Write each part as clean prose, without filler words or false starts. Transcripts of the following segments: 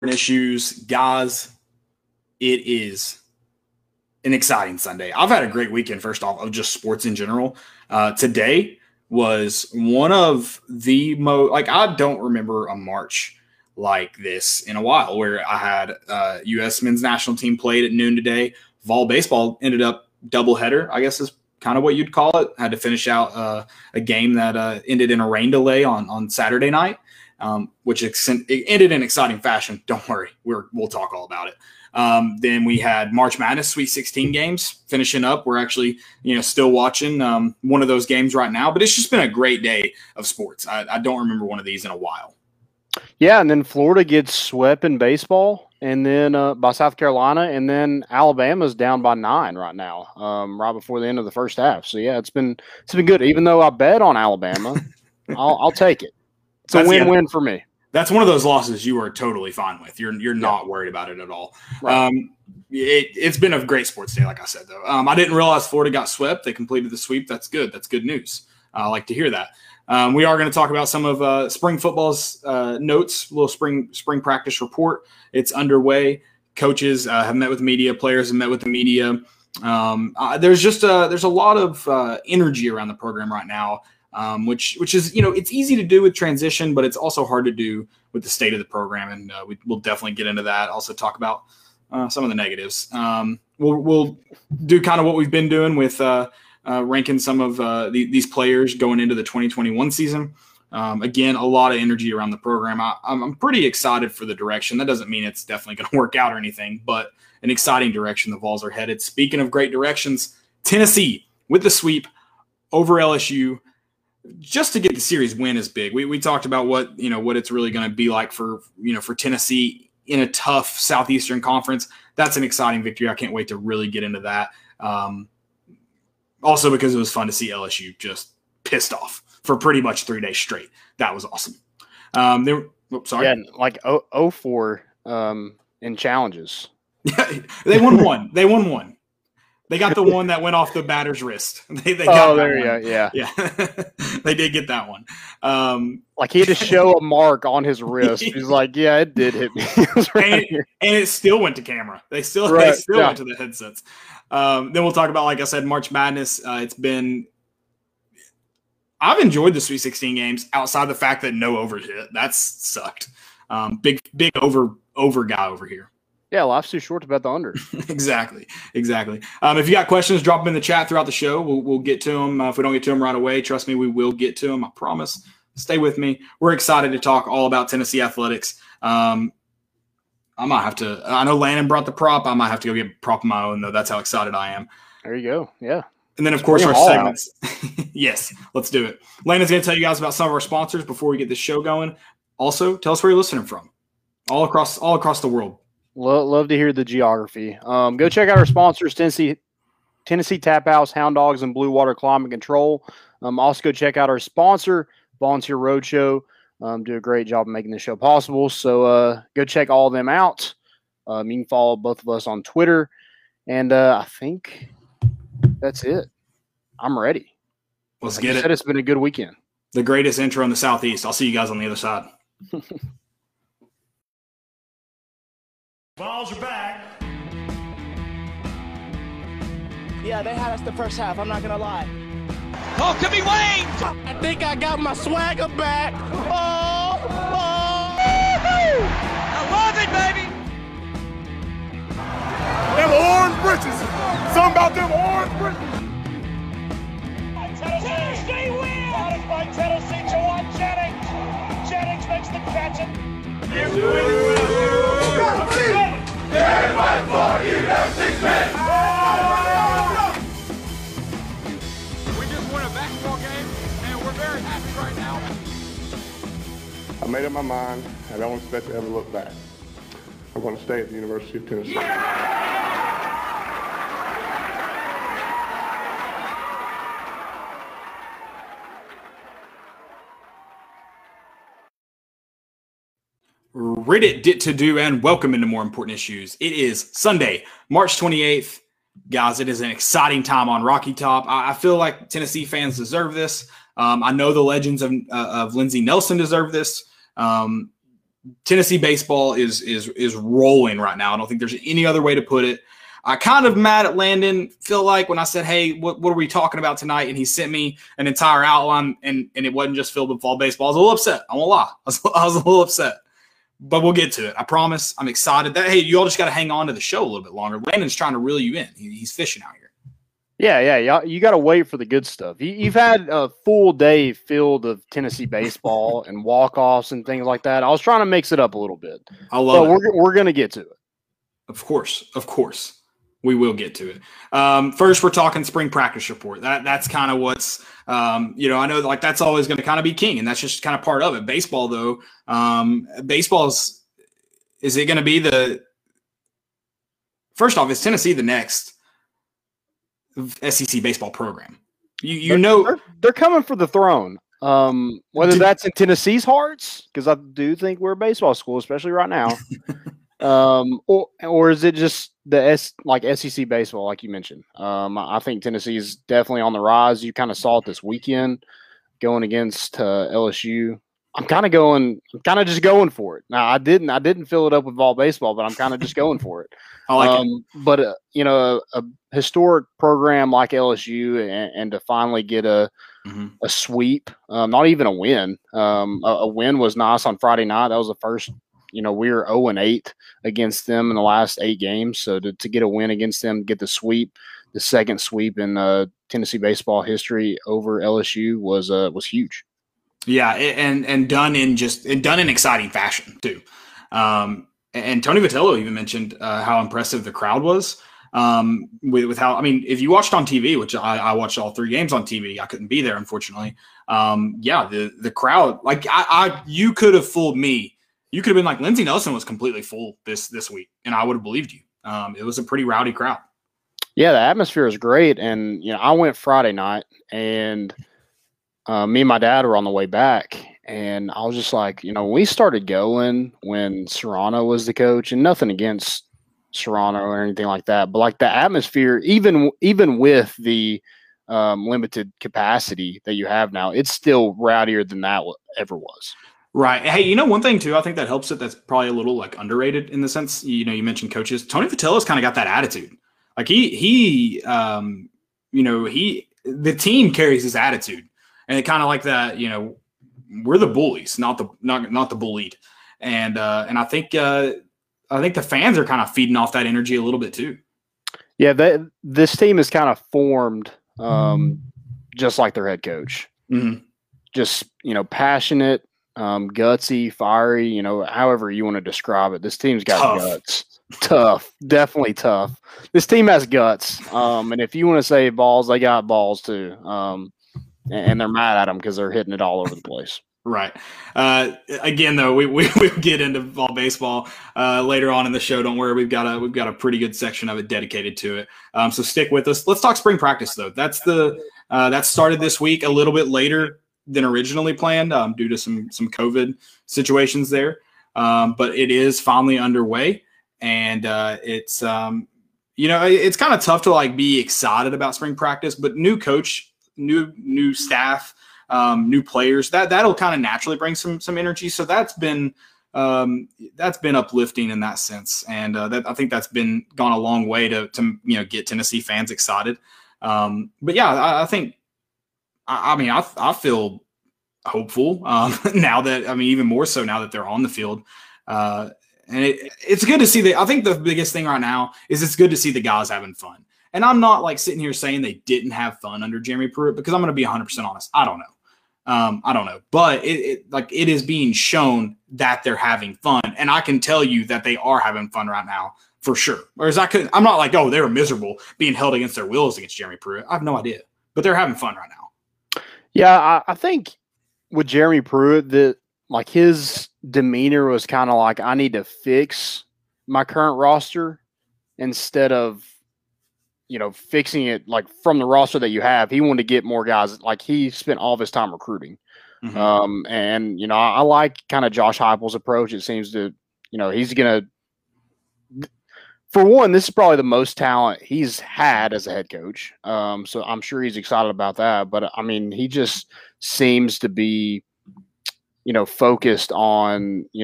issues, guys. It is an exciting Sunday. I've had a great weekend, first off, of just sports in general. Today was one of the most, I don't remember a March like this in a while, where I had U.S. men's national team played at noon today. Vol baseball ended up doubleheader, I guess is kind of what you'd call it. Had to finish out a game that ended in a rain delay on Saturday night, which it ended in exciting fashion. Don't worry, we'll talk all about it. Then we had March Madness Sweet 16 games finishing up. We're actually, still watching one of those games right now, but it's just been a great day of sports. I don't remember one of these in a while. Yeah, and then Florida gets swept in baseball, and then by South Carolina, and then Alabama's down by 9 right now, right before the end of the first half. So yeah, it's been good. Even though I bet on Alabama, I'll take it. It's a win-win for me. That's one of those losses you are totally fine with. You're not worried about it at all. Right. It's been a great sports day, like I said, though. I didn't realize Florida got swept. They completed the sweep. That's good. That's good news. I like to hear that. We are going to talk about some of spring football's notes, a little spring practice report. It's underway. Coaches have met with media. Players have met with the media. There's a lot of energy around the program right now. Which is, it's easy to do with transition, but it's also hard to do with the state of the program. And we'll definitely get into that. Also talk about some of the negatives. We'll do kind of what we've been doing with ranking some of these players going into the 2021 season. Again, a lot of energy around the program. I'm pretty excited for the direction. That doesn't mean it's definitely going to work out or anything, but an exciting direction the Vols are headed. Speaking of great directions, Tennessee with the sweep over LSU. Just to get the series win is big. We talked about what it's really going to be like for Tennessee in a tough Southeastern Conference. That's an exciting victory. I can't wait to really get into that. Also because it was fun to see LSU just pissed off for pretty much 3 days straight. That was awesome. Sorry. Yeah, like 0-4 in challenges. They won one. They got the one that went off the batter's wrist. They got there you go. Yeah. They did get that one. Like he had to show a mark on his wrist. He's like, yeah, it did hit me. And it still went to camera. They still went to the headsets. Then we'll talk about, like I said, March Madness. I've enjoyed the Sweet 16 games outside the fact that no overs hit. That's sucked. Big over guy over here. Yeah, life's too short to bet the under. Exactly. If you got questions, drop them in the chat throughout the show. We'll get to them. If we don't get to them right away, trust me, we will get to them. I promise. Stay with me. We're excited to talk all about Tennessee athletics. I might have to – I know Landon brought the prop. I might have to go get a prop of my own, though. That's how excited I am. There you go. Yeah. And then, of course, our segments. Yes, let's do it. Landon's going to tell you guys about some of our sponsors before we get this show going. Also, tell us where you're listening from. All across the world. Love to hear the geography. Go check out our sponsors, Tennessee Tap House, Hound Dogs, and Blue Water Climate Control. Also go check out our sponsor, Volunteer Roadshow. Do a great job of making this show possible. So go check all of them out. You can follow both of us on Twitter. And I think that's it. I'm ready. Let's get it. It's been a good weekend. The greatest intro in the Southeast. I'll see you guys on the other side. Balls are back. Yeah, they had us the first half. I'm not going to lie. Oh, could be Wayne. I think I got my swagger back. Oh. I love it, baby. Them orange britches. Something about them orange britches. Tennessee wins. Got it by Tennessee. Jawan Jennings. Jennings makes the catch. We just won a basketball game, and we're very happy right now. I made up my mind. I don't expect to ever look back. I'm going to stay at the University of Tennessee. Reddit did to do, and welcome into More Important Issues. It is Sunday, March 28th. Guys, it is an exciting time on Rocky Top. I feel like Tennessee fans deserve this. I know the legends of Lindsey Nelson deserve this. Tennessee baseball is rolling right now. I don't think there's any other way to put it. I kind of mad at Landon, feel like, when I said, hey, what are we talking about tonight? And he sent me an entire outline, and it wasn't just filled with fall baseball. I was a little upset. I won't lie. I was a little upset. But we'll get to it. I promise. I'm excited. Hey, you all just got to hang on to the show a little bit longer. Landon's trying to reel you in. He's fishing out here. Yeah. You got to wait for the good stuff. You've had a full day filled of Tennessee baseball and walk-offs and things like that. I was trying to mix it up a little bit. I love it. We're going to get to it. Of course. We will get to it. First, we're talking spring practice report. That's kind of what's, I know like that's always going to kind of be king, and that's just kind of part of it. Baseball, though, is it going to be first off, is Tennessee the next SEC baseball program? They're coming for the throne. Whether that's in Tennessee's hearts, because I do think we're a baseball school, especially right now. Or is it just the SEC baseball, like you mentioned? I think Tennessee is definitely on the rise. You kind of saw it this weekend going against LSU. I'm kind of just going for it. Now I didn't fill it up with all baseball, but I'm kind of just going for it. I like it. But a historic program like LSU and to finally get a sweep, not even a win. A win was nice on Friday night. That was the first. We were 0-8 against them in the last 8 games. So to get a win against them, get the sweep, the second sweep in Tennessee baseball history over LSU was huge. Yeah, and done in exciting fashion too. And Tony Vitello even mentioned how impressive the crowd was. With how, if you watched on TV, which I watched all 3 games on TV, I couldn't be there unfortunately. The crowd, like you could have fooled me. You could have been like, Lindsey Nelson was completely full this week, and I would have believed you. It was a pretty rowdy crowd. Yeah, the atmosphere is great. And, I went Friday night, and me and my dad were on the way back. And I was just like, we started going when Serrano was the coach, and nothing against Serrano or anything like that. But, like, the atmosphere, even with the limited capacity that you have now, it's still rowdier than that ever was. Right. Hey, one thing too, I think that helps it. That's probably a little like underrated in the sense, you mentioned coaches. Tony Vitello's kind of got that attitude. Like the team carries his attitude, and it kind of like that. We're the bullies, not the bullied, and I think the fans are kind of feeding off that energy a little bit too. Yeah, this team is kind of formed just like their head coach. Mm-hmm. Just passionate. Gutsy, fiery, however you want to describe it. This team's got guts. Tough. Definitely tough. This team has guts. And if you want to say balls, they got balls too. And they're mad at them because they're hitting it all over the place. Right. Again, though, we'll get into fall baseball later on in the show. Don't worry, we've got a pretty good section of it dedicated to it. So stick with us. Let's talk spring practice, though. That started this week a little bit later than originally planned due to some COVID situations there. But it is finally underway, and it's it's kind of tough to like be excited about spring practice, but new coach, new staff, new players, that'll kind of naturally bring some energy. So that's been uplifting in that sense. And I think that's gone a long way to get Tennessee fans excited. But yeah, I think, I feel hopeful now that, even more so now that they're on the field. And it's good to see that. I think the biggest thing right now is it's good to see the guys having fun. And I'm not like sitting here saying they didn't have fun under Jeremy Pruitt, because I'm going to be 100% honest. I don't know. But it is being shown that they're having fun. And I can tell you that they are having fun right now for sure. Whereas I'm not like, oh, they were miserable being held against their wills against Jeremy Pruitt. I have no idea. But they're having fun right now. Yeah, I think with Jeremy Pruitt, that like his demeanor was kind of like, I need to fix my current roster instead of, fixing it like from the roster that you have. He wanted to get more guys. Like he spent all of his time recruiting. Mm-hmm. And I like kind of Josh Heupel's approach. It seems to, he's going to, for one, this is probably the most talent he's had as a head coach. So I'm sure he's excited about that. But, he just seems to be, focused on,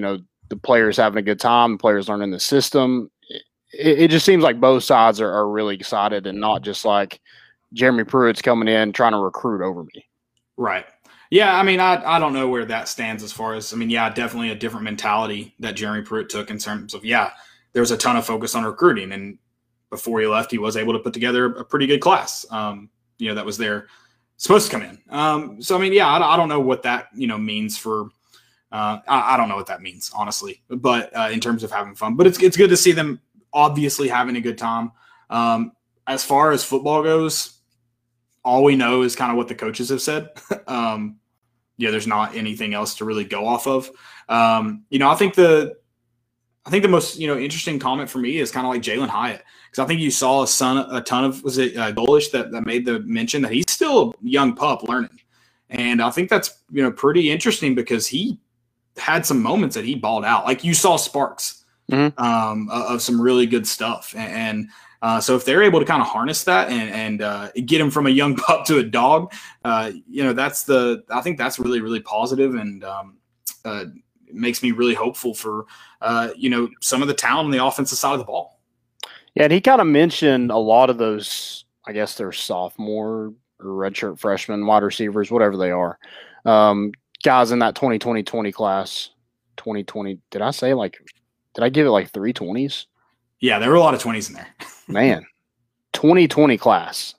the players having a good time, the players learning the system. It just seems like both sides are really excited and not just like Jeremy Pruitt's coming in trying to recruit over me. Right. Yeah, I mean, I don't know where that stands as far as, I mean, yeah, definitely a different mentality that Jeremy Pruitt took in terms of, yeah, there was a ton of focus on recruiting. And before he left, he was able to put together a pretty good class, that was there supposed to come in. So, I mean, yeah, I don't know what that, means for I don't know what that means, honestly, but in terms of having fun. But it's good to see them obviously having a good time. As far as football goes, all we know is kind of what the coaches have said. There's not anything else to really go off of. I think the most interesting comment for me is kind of like Jalen Hyatt, because I think you saw a ton of Golesh that made the mention that he's still a young pup learning, and I think that's pretty interesting because he had some moments that he balled out, like you saw sparks of some really good stuff, and so if they're able to kind of harness that and get him from a young pup to a dog, I think that's really, really positive, and it makes me really hopeful for, some of the talent on the offensive side of the ball. Yeah, and he kind of mentioned a lot of those, I guess they're sophomore or redshirt freshmen, wide receivers, whatever they are, guys in that 2020 class. 2020, did I give it like 3 20s? Yeah, there were a lot of 20s in there. Man, 2020 class.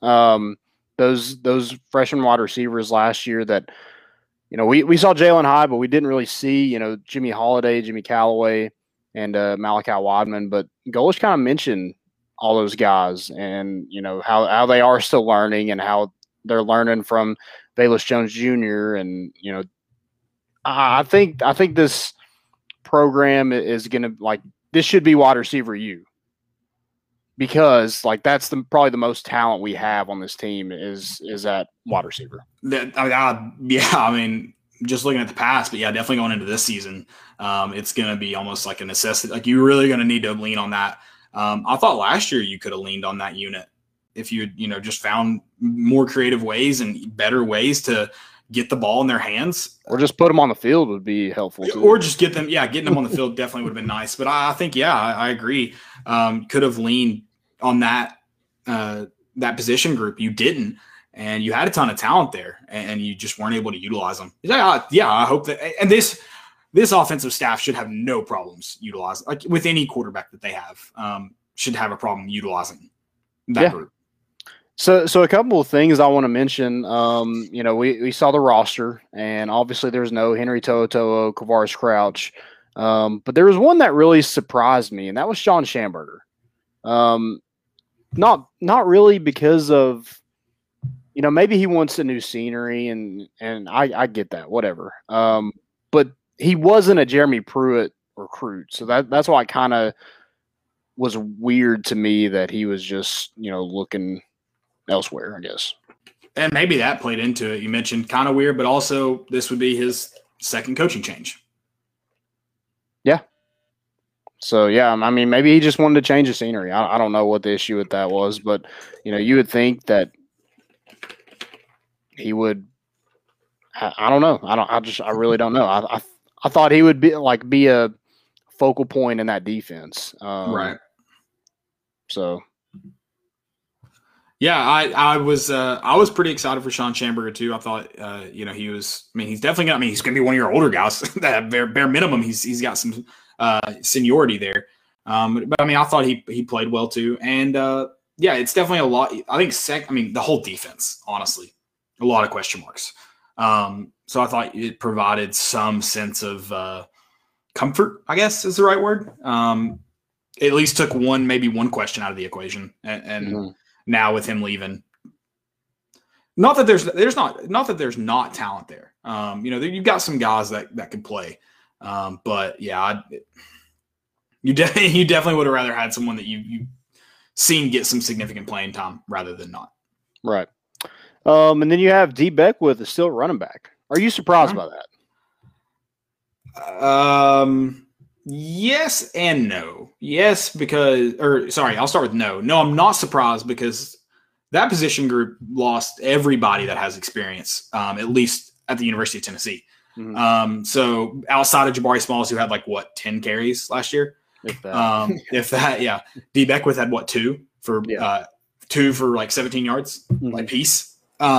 Those freshman wide receivers last year that, we saw Jalen Hyatt, but we didn't really see, Jimmy Holiday, Jimmy Callaway, and Malachi Wadman. But Golesh kind of mentioned all those guys and, how they are still learning and how they're learning from Velus Jones Jr. And, I think this program is going to this should be wide receiver U. Because that's probably the most talent we have on this team is at wide receiver. I mean, just looking at the past, but yeah, definitely going into this season, it's going to be almost like a necessity. Like you're really going to need to lean on that. I thought last year you could have leaned on that unit if you just found more creative ways and better ways to get the ball in their hands, or just put them on the field would be helpful too. Or just getting them on the field definitely would have been nice. But I think, I agree. Could have leaned on that position group. You didn't, and you had a ton of talent there, and you just weren't able to utilize them. I hope that, and this offensive staff should have no problems utilizing, like with any quarterback that they have, should have a problem utilizing that group. So a couple of things I want to mention. We saw the roster, and obviously there's no Henry To'oTo'o, Kavaris Crouch, but there was one that really surprised me, and that was Sean Schamberger. Not really because of, maybe he wants a new scenery and I get that, whatever. But he wasn't a Jeremy Pruitt recruit. So that's why it kind of was weird to me that he was just, looking elsewhere, I guess. And maybe that played into it. You mentioned kind of weird, but also this would be his second coaching change. Yeah. So, yeah, I mean, maybe he just wanted to change the scenery. I don't know what the issue with that was, but, you would think that he would – I don't know. I really don't know. I thought he would be a focal point in that defense. Right. So. Yeah, I was pretty excited for Sean Schamberger too. I thought, he was – I mean, he's definitely – he's going to be one of your older guys. That bare minimum, he's got some – seniority there. But I mean, I thought he played well too. And it's definitely a lot. I think the whole defense, honestly, a lot of question marks. So I thought it provided some sense of comfort, I guess is the right word. At least took maybe one question out of the equation. And now with him leaving, not that there's not talent there. You've got some guys that could play. But yeah, you definitely would have rather had someone that you seen get some significant playing time rather than not. Right. And then you have D Beckwith is still running back. Are you surprised by that? Yes and no. Yes, I'll start with no. No, I'm not surprised because that position group lost everybody that has experience, at least at the University of Tennessee. So outside of Jabari Smalls, who had 10 carries last year, if that, yeah. D Beckwith had 2 for 17 yards, piece.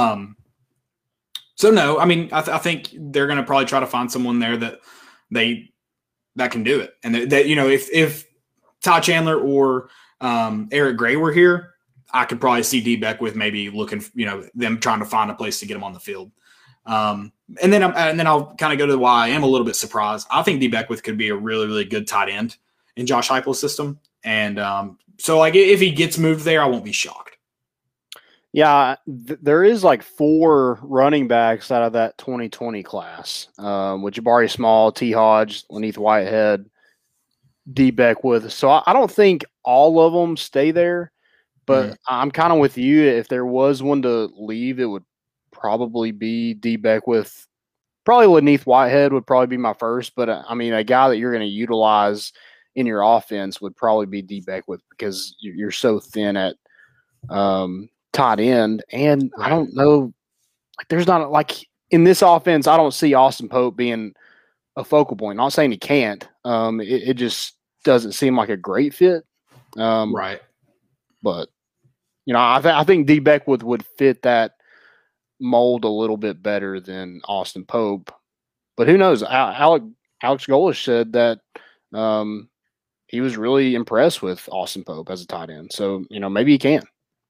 So no, I mean, I think they're going to probably try to find someone there that can do it, and that if Ty Chandler or Eric Gray were here, I could probably see D Beckwith maybe looking, them trying to find a place to get him on the field. And then I'll kind of go to why I am a little bit surprised. I think D Beckwith could be a really, really good tight end in Josh Heupel's system, and so if he gets moved there, I won't be shocked. Yeah, there is 4 running backs out of that 2020 class, with Jabari Small, T. Hodge, Laneith Whitehead, D. Beckwith. So I don't think all of them stay there, but I'm kind of with you. If there was one to leave, it would probably be D. Beckwith. Probably Laneith Whitehead would probably be my first, but I mean, a guy that you're going to utilize in your offense would probably be D. Beckwith because you're so thin at tight end. And I don't know, there's not in this offense, I don't see Austin Pope being a focal point. Not saying he can't. It just doesn't seem like a great fit. Right. But, I think D. Beckwith would fit that mold a little bit better than Austin Pope. But who knows? Alex Golesh said that he was really impressed with Austin Pope as a tight end. So, maybe he can.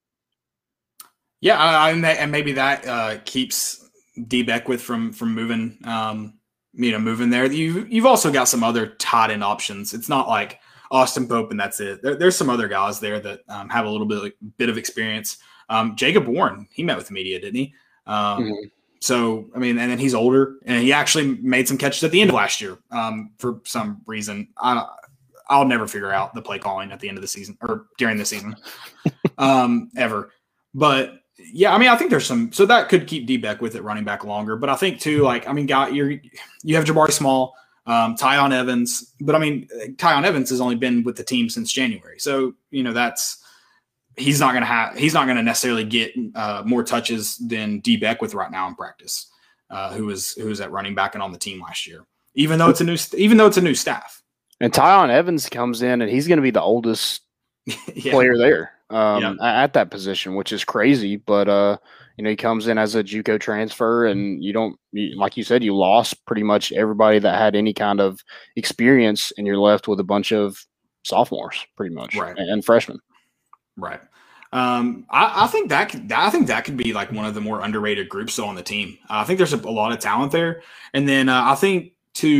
Yeah, and maybe that keeps D. Beckwith from moving, moving there. You've also got some other tight end options. It's not like Austin Pope and that's it. There's some other guys there that have a little bit of experience. Jacob Warren, he met with the media, didn't he? So, I mean, and then he's older, and he actually made some catches at the end of last year for some reason. I'll never figure out the play calling at the end of the season or during the season ever. But yeah, I mean, I think there's so that could keep D Beckwith at running back longer. But I think too, you have Jabari Small, Tyon Evans, but I mean, Tyon Evans has only been with the team since January, so he's not going to necessarily get more touches than D Beckwith right now in practice, who was at running back and on the team last year, even though it's a new staff. And Tyon Evans comes in and he's going to be the oldest player there. At that position, which is crazy, but he comes in as a JUCO transfer, and like you said, you lost pretty much everybody that had any kind of experience, and you're left with a bunch of sophomores, pretty much, right, and freshmen. Right. I think that could be one of the more underrated groups though on the team. I think there's a lot of talent there, and then I think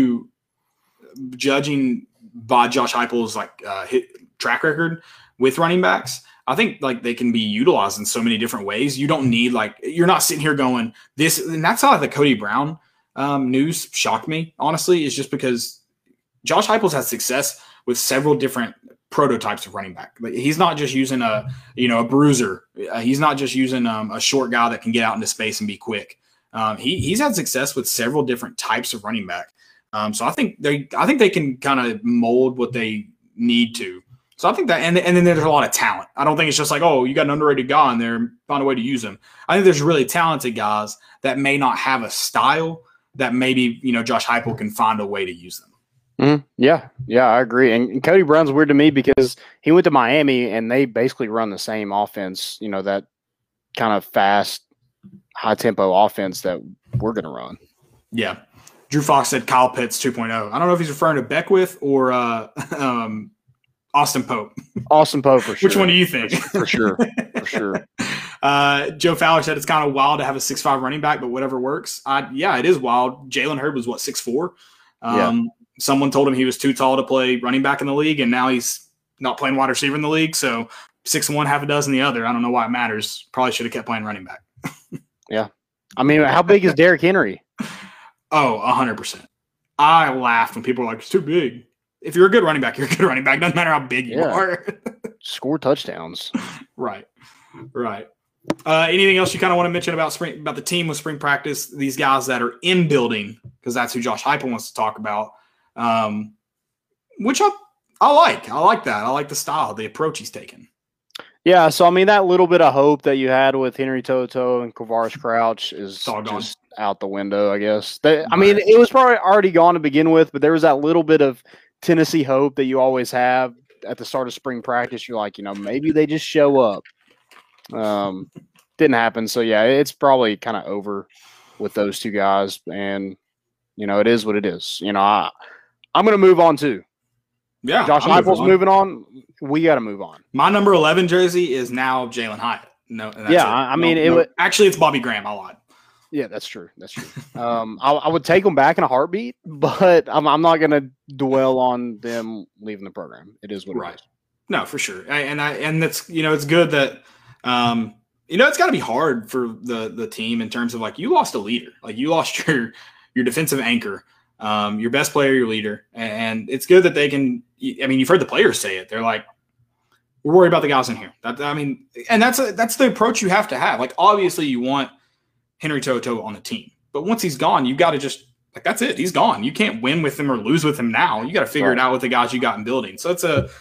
judging by Josh Heupel's track record with running backs, I think they can be utilized in so many different ways. You don't need you're not sitting here going this, and that's how the Cody Brown news shocked me. Honestly, is just because Josh Heupel's had success with several different prototypes of running back. He's not just using a bruiser. He's not just using a short guy that can get out into space and be quick. He's had success with several different types of running back. So I think they can kind of mold what they need to. So I think that, and then there's a lot of talent. I don't think it's just you got an underrated guy in there, find a way to use him. I think there's really talented guys that may not have a style that maybe, Josh Heupel can find a way to use them. Mm-hmm. Yeah, I agree. And Cody Brown's weird to me because he went to Miami and they basically run the same offense, that kind of fast, high tempo offense that we're going to run. Yeah. Drew Fox said Kyle Pitts 2.0. I don't know if he's referring to Beckwith or Austin Pope. Austin Pope, for sure. Which one do you think? For sure. Joe Fowler said it's kind of wild to have a 6'5" running back, but whatever works. Yeah, it is wild. Jalen Hurd was 6'4". Someone told him he was too tall to play running back in the league, and now he's not playing wide receiver in the league. So 6'1", half a dozen the other. I don't know why it matters. Probably should have kept playing running back. Yeah. I mean, how big is Derrick Henry? Oh, 100%. I laughed when people were like, it's too big. If you're a good running back, you're a good running back. Doesn't matter how big you are. Score touchdowns. Right. Anything else you kind of want to mention about the team with spring practice? These guys that are in building, because that's who Josh Heupel wants to talk about. Which I like. I like that. I like the style, the approach he's taken. Yeah, so I mean that little bit of hope that you had with Henry To'oTo'o and Quavaris Crouch is all gone. just out the window, I guess. I mean, it was probably already gone to begin with, but there was that little bit of Tennessee hope that you always have at the start of spring practice. You're like, maybe they just show up. Didn't happen. So yeah, it's probably kind of over with those two guys, and it is what it is. I'm going to move on too. Yeah, Josh Heupel's moving on. We got to move on. My number 11 jersey is now Jalen Hyatt. No, yeah, I mean, actually, it's Bobby Graham. I lied. Yeah, that's true. That's true. I would take them back in a heartbeat, but I'm not going to dwell on them leaving the program. It is what it is. No, for sure. And that's it's good that it's got to be hard for the team in terms of like you lost a leader, like you lost your defensive anchor, your best player, your leader, and it's good that they can. I mean, you've heard the players say it. They're like, we're worried about the guys in here. And that's the approach you have to have. Like, obviously, you want Henry To'oTo'o on the team, but once he's gone, you got to just that's it. He's gone. You can't win with him or lose with him now. You got to figure it out with the guys you got in building. So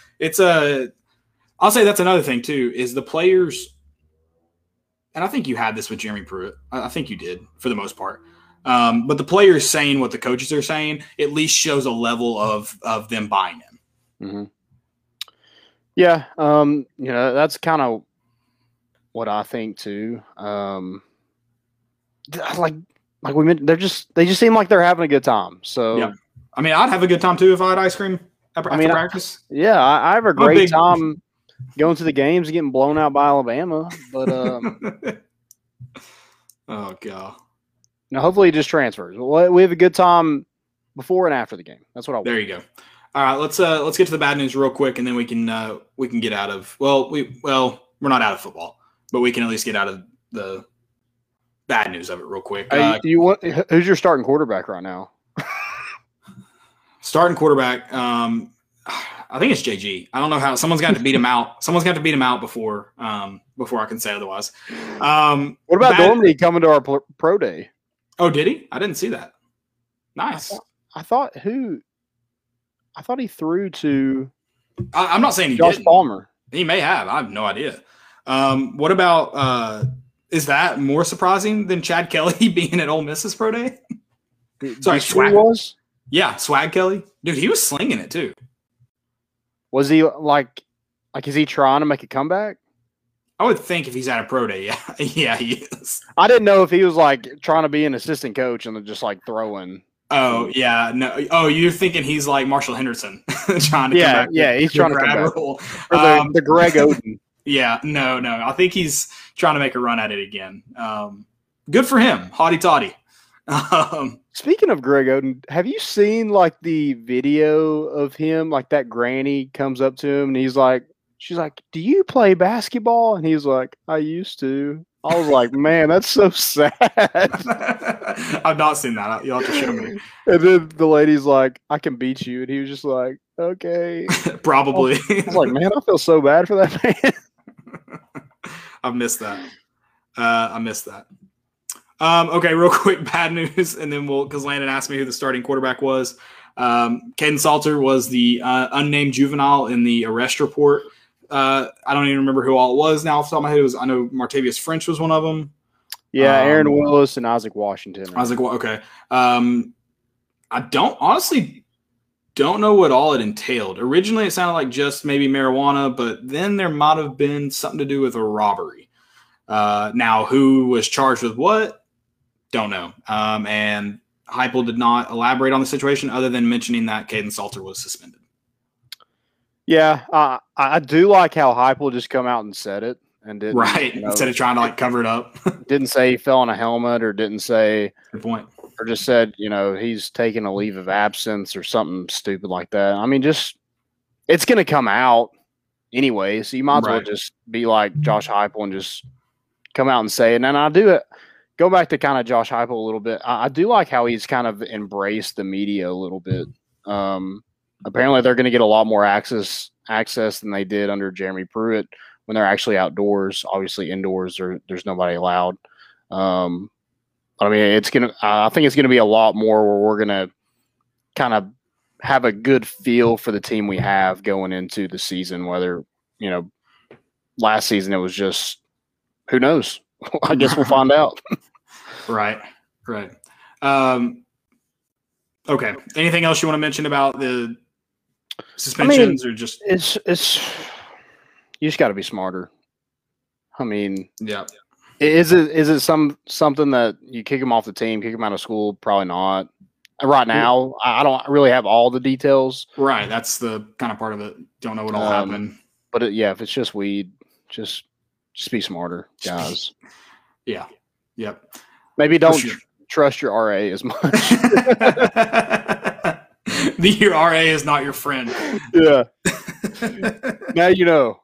I'll say that's another thing too is the players. And I think you had this with Jeremy Pruitt. I think you did for the most part. But the players saying what the coaches are saying at least shows a level of them buying him. Mm-hmm. Yeah, that's kind of what I think too. Like we mentioned, they just seem like they're having a good time. So yeah, I mean, I'd have a good time too if I had ice cream after practice. Yeah, I have a great time going to the games and getting blown out by Alabama, but oh god. Now hopefully it just transfers. We have a good time before and after the game. That's what I want. There you go. All right, let's get to the bad news real quick, and then we can get out of we're not out of football, but we can at least get out of the bad news of it real quick. Who's your starting quarterback right now? Starting quarterback, I think it's JG. I don't know how. Someone's got to beat him out. Someone's got to beat him out before I can say otherwise. What about Dormady coming to our pro day? Oh, did he? I didn't see that. Nice. I thought he threw to. I'm not saying he Josh didn't. Palmer. He may have. I have no idea. What about? Is that more surprising than Chad Kelly being at Ole Miss's pro day? Sorry, Swag was. Yeah, Swag Kelly, dude, he was slinging it too. Was he like is he trying to make a comeback? I would think if he's at a pro day, yeah, he is. I didn't know if he was like trying to be an assistant coach and just like throwing. Oh yeah, no. Oh, you're thinking he's like Marshall Henderson trying to come back. Yeah, he's trying to come back. Role. Or the Greg Oden. Yeah, no. I think he's trying to make a run at it again. Good for him, hotty toddy. Speaking of Greg Oden, have you seen like the video of him? Like that granny comes up to him and she's like, "Do you play basketball?" And he's like, "I used to." I was like, "Man, that's so sad." I've not seen that. You'll have to show me. And then the lady's like, "I can beat you," and he was just like, "Okay." Probably. I was like, "Man, I feel so bad for that man." I've missed that. Okay, real quick, bad news, and then because Landon asked me who the starting quarterback was. Caden Salter was the unnamed juvenile in the arrest report. I don't even remember who all it was now off the top of my head. I know Martavius French was one of them. Yeah, Aaron Willis and Isaac Washington. Right? Okay. I honestly don't know what all it entailed. Originally, it sounded like just maybe marijuana, but then there might have been something to do with a robbery. Now, who was charged with what? Don't know. And Heupel did not elaborate on the situation other than mentioning that Caden Salter was suspended. Yeah, I do like how Heupel just come out and said it and didn't instead of trying to like cover it up. Didn't say he fell on a helmet or didn't say good point or just said he's taking a leave of absence or something stupid like that. I mean, it's going to come out anyway, so you might as well just be like Josh Heupel and just come out and say it. And I do it. Go back to kind of Josh Heupel a little bit. I do like how he's kind of embraced the media a little bit. Apparently, they're going to get a lot more access than they did under Jeremy Pruitt when they're actually outdoors. Obviously, indoors there's nobody allowed. I mean, I think it's gonna be a lot more where we're gonna kind of have a good feel for the team we have going into the season. Whether last season it was just who knows. I guess we'll find out. Right. Okay. Anything else you want to mention about the suspensions or just it's you just got to be smarter. I mean, yeah. Is it something that you kick him off the team, kick him out of school? Probably not. Right now, I don't really have all the details. Right, that's the kind of part of it. Don't know what'll happen. But if it's just weed, just be smarter, guys. Yeah. Yep. Maybe don't trust your RA as much. Your RA is not your friend. Yeah. Now you know.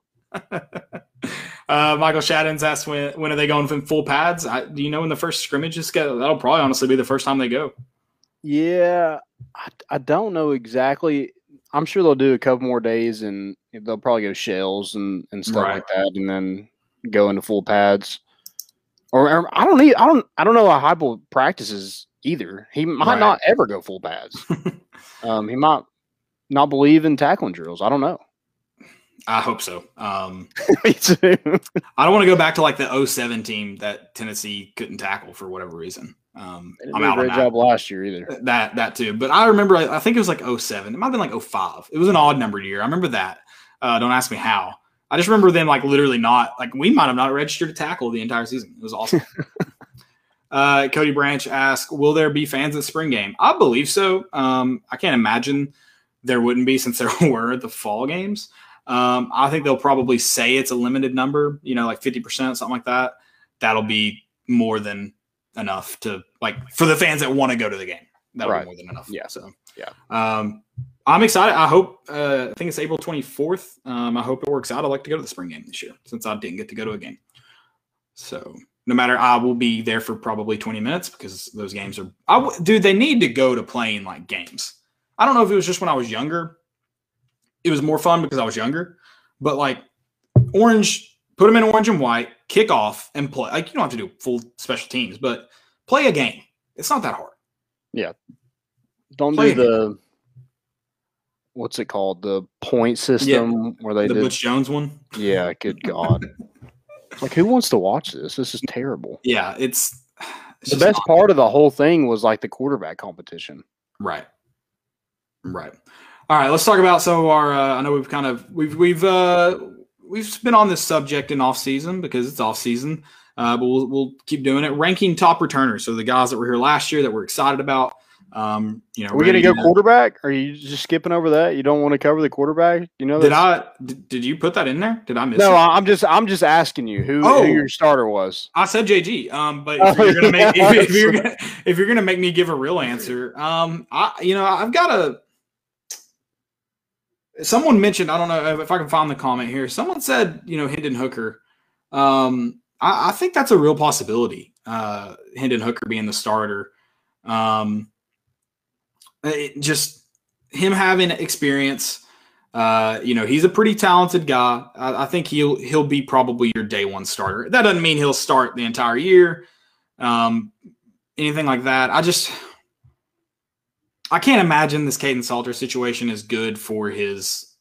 Michael Shaddens asked when are they going from full pads? Do you know when the first scrimmages go? That'll probably honestly be the first time they go. Yeah, I don't know exactly. I'm sure they'll do a couple more days and they'll probably go shells and stuff like that, and then go into full pads. Or I don't know how Heupel practices either. He might not ever go full pads. He might not believe in tackling drills. I don't know. I hope so. Me too. I don't want to go back to like the 2007 team that Tennessee couldn't tackle for whatever reason. I'm out on that. Job last year either. That too. But I remember, I think it was like 2007. It might have been like 2005. It was an odd numbered year. I remember that. Don't ask me how. I just remember them like literally not – like we might have not registered a tackle the entire season. It was awesome. Cody Branch asked, will there be fans at spring game? I believe so. I can't imagine there wouldn't be since there were at the fall games. I think they'll probably say it's a limited number, like 50%, something like that. That'll be more than enough to like for the fans that want to go to the game. That'll be more than enough. Yeah. So, yeah. I'm excited. I hope, I think it's April 24th. I hope it works out. I'd like to go to the spring game this year since I didn't get to go to a game. So no matter, I will be there for probably 20 minutes because those games are, dude, they need to go to playing like games. I don't know if it was just when I was younger. It was more fun because I was younger, but like orange, put them in orange and white, kick off and play. Like you don't have to do full special teams, but play a game. It's not that hard. Yeah. Don't do the, what's it called? The point system where they the did Butch Jones one. Yeah. Good God. Like who wants to watch this? This is terrible. Yeah. It's the best part of the whole thing was like the quarterback competition. Right. All right, let's talk about some of our. I know we've been on this subject in off season because it's off season, but we'll keep doing it. Ranking top returners, so the guys that were here last year that we're excited about. Are we going to go quarterback? Or are you just skipping over that? You don't want to cover the quarterback? Did you put that in there? Did I miss? No, it? I'm just asking you who your starter was. I said JG. But if you're gonna make me give a real answer, I've got a. Someone mentioned, I don't know if I can find the comment here. Someone said, Hendon Hooker. I think that's a real possibility. Hendon Hooker being the starter. Just him having experience. He's a pretty talented guy. I think he'll be probably your day one starter. That doesn't mean he'll start the entire year. Anything like that. I can't imagine this Caden Salter situation is good for his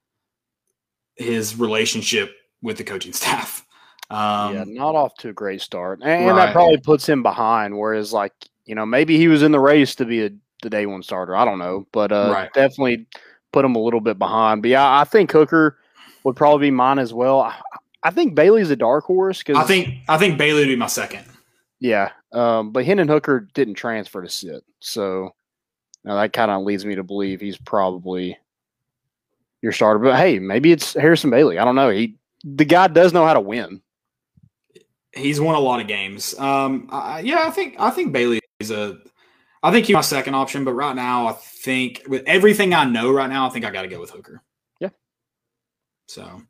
relationship with the coaching staff. Not off to a great start. And that probably puts him behind, whereas maybe he was in the race to be the day one starter. I don't know, but definitely put him a little bit behind. But yeah, I think Hooker would probably be mine as well. I think Bailey's a dark horse. I think Bailey would be my second. Yeah. But Hendon Hooker didn't transfer to sit. So now that kind of leads me to believe he's probably your starter. But hey, maybe it's Harrison Bailey. I don't know. The guy does know how to win. He's won a lot of games. I think Bailey is I think he's my second option, but right now I think with everything I know right now, I think I got to go with Hooker. Yeah. So,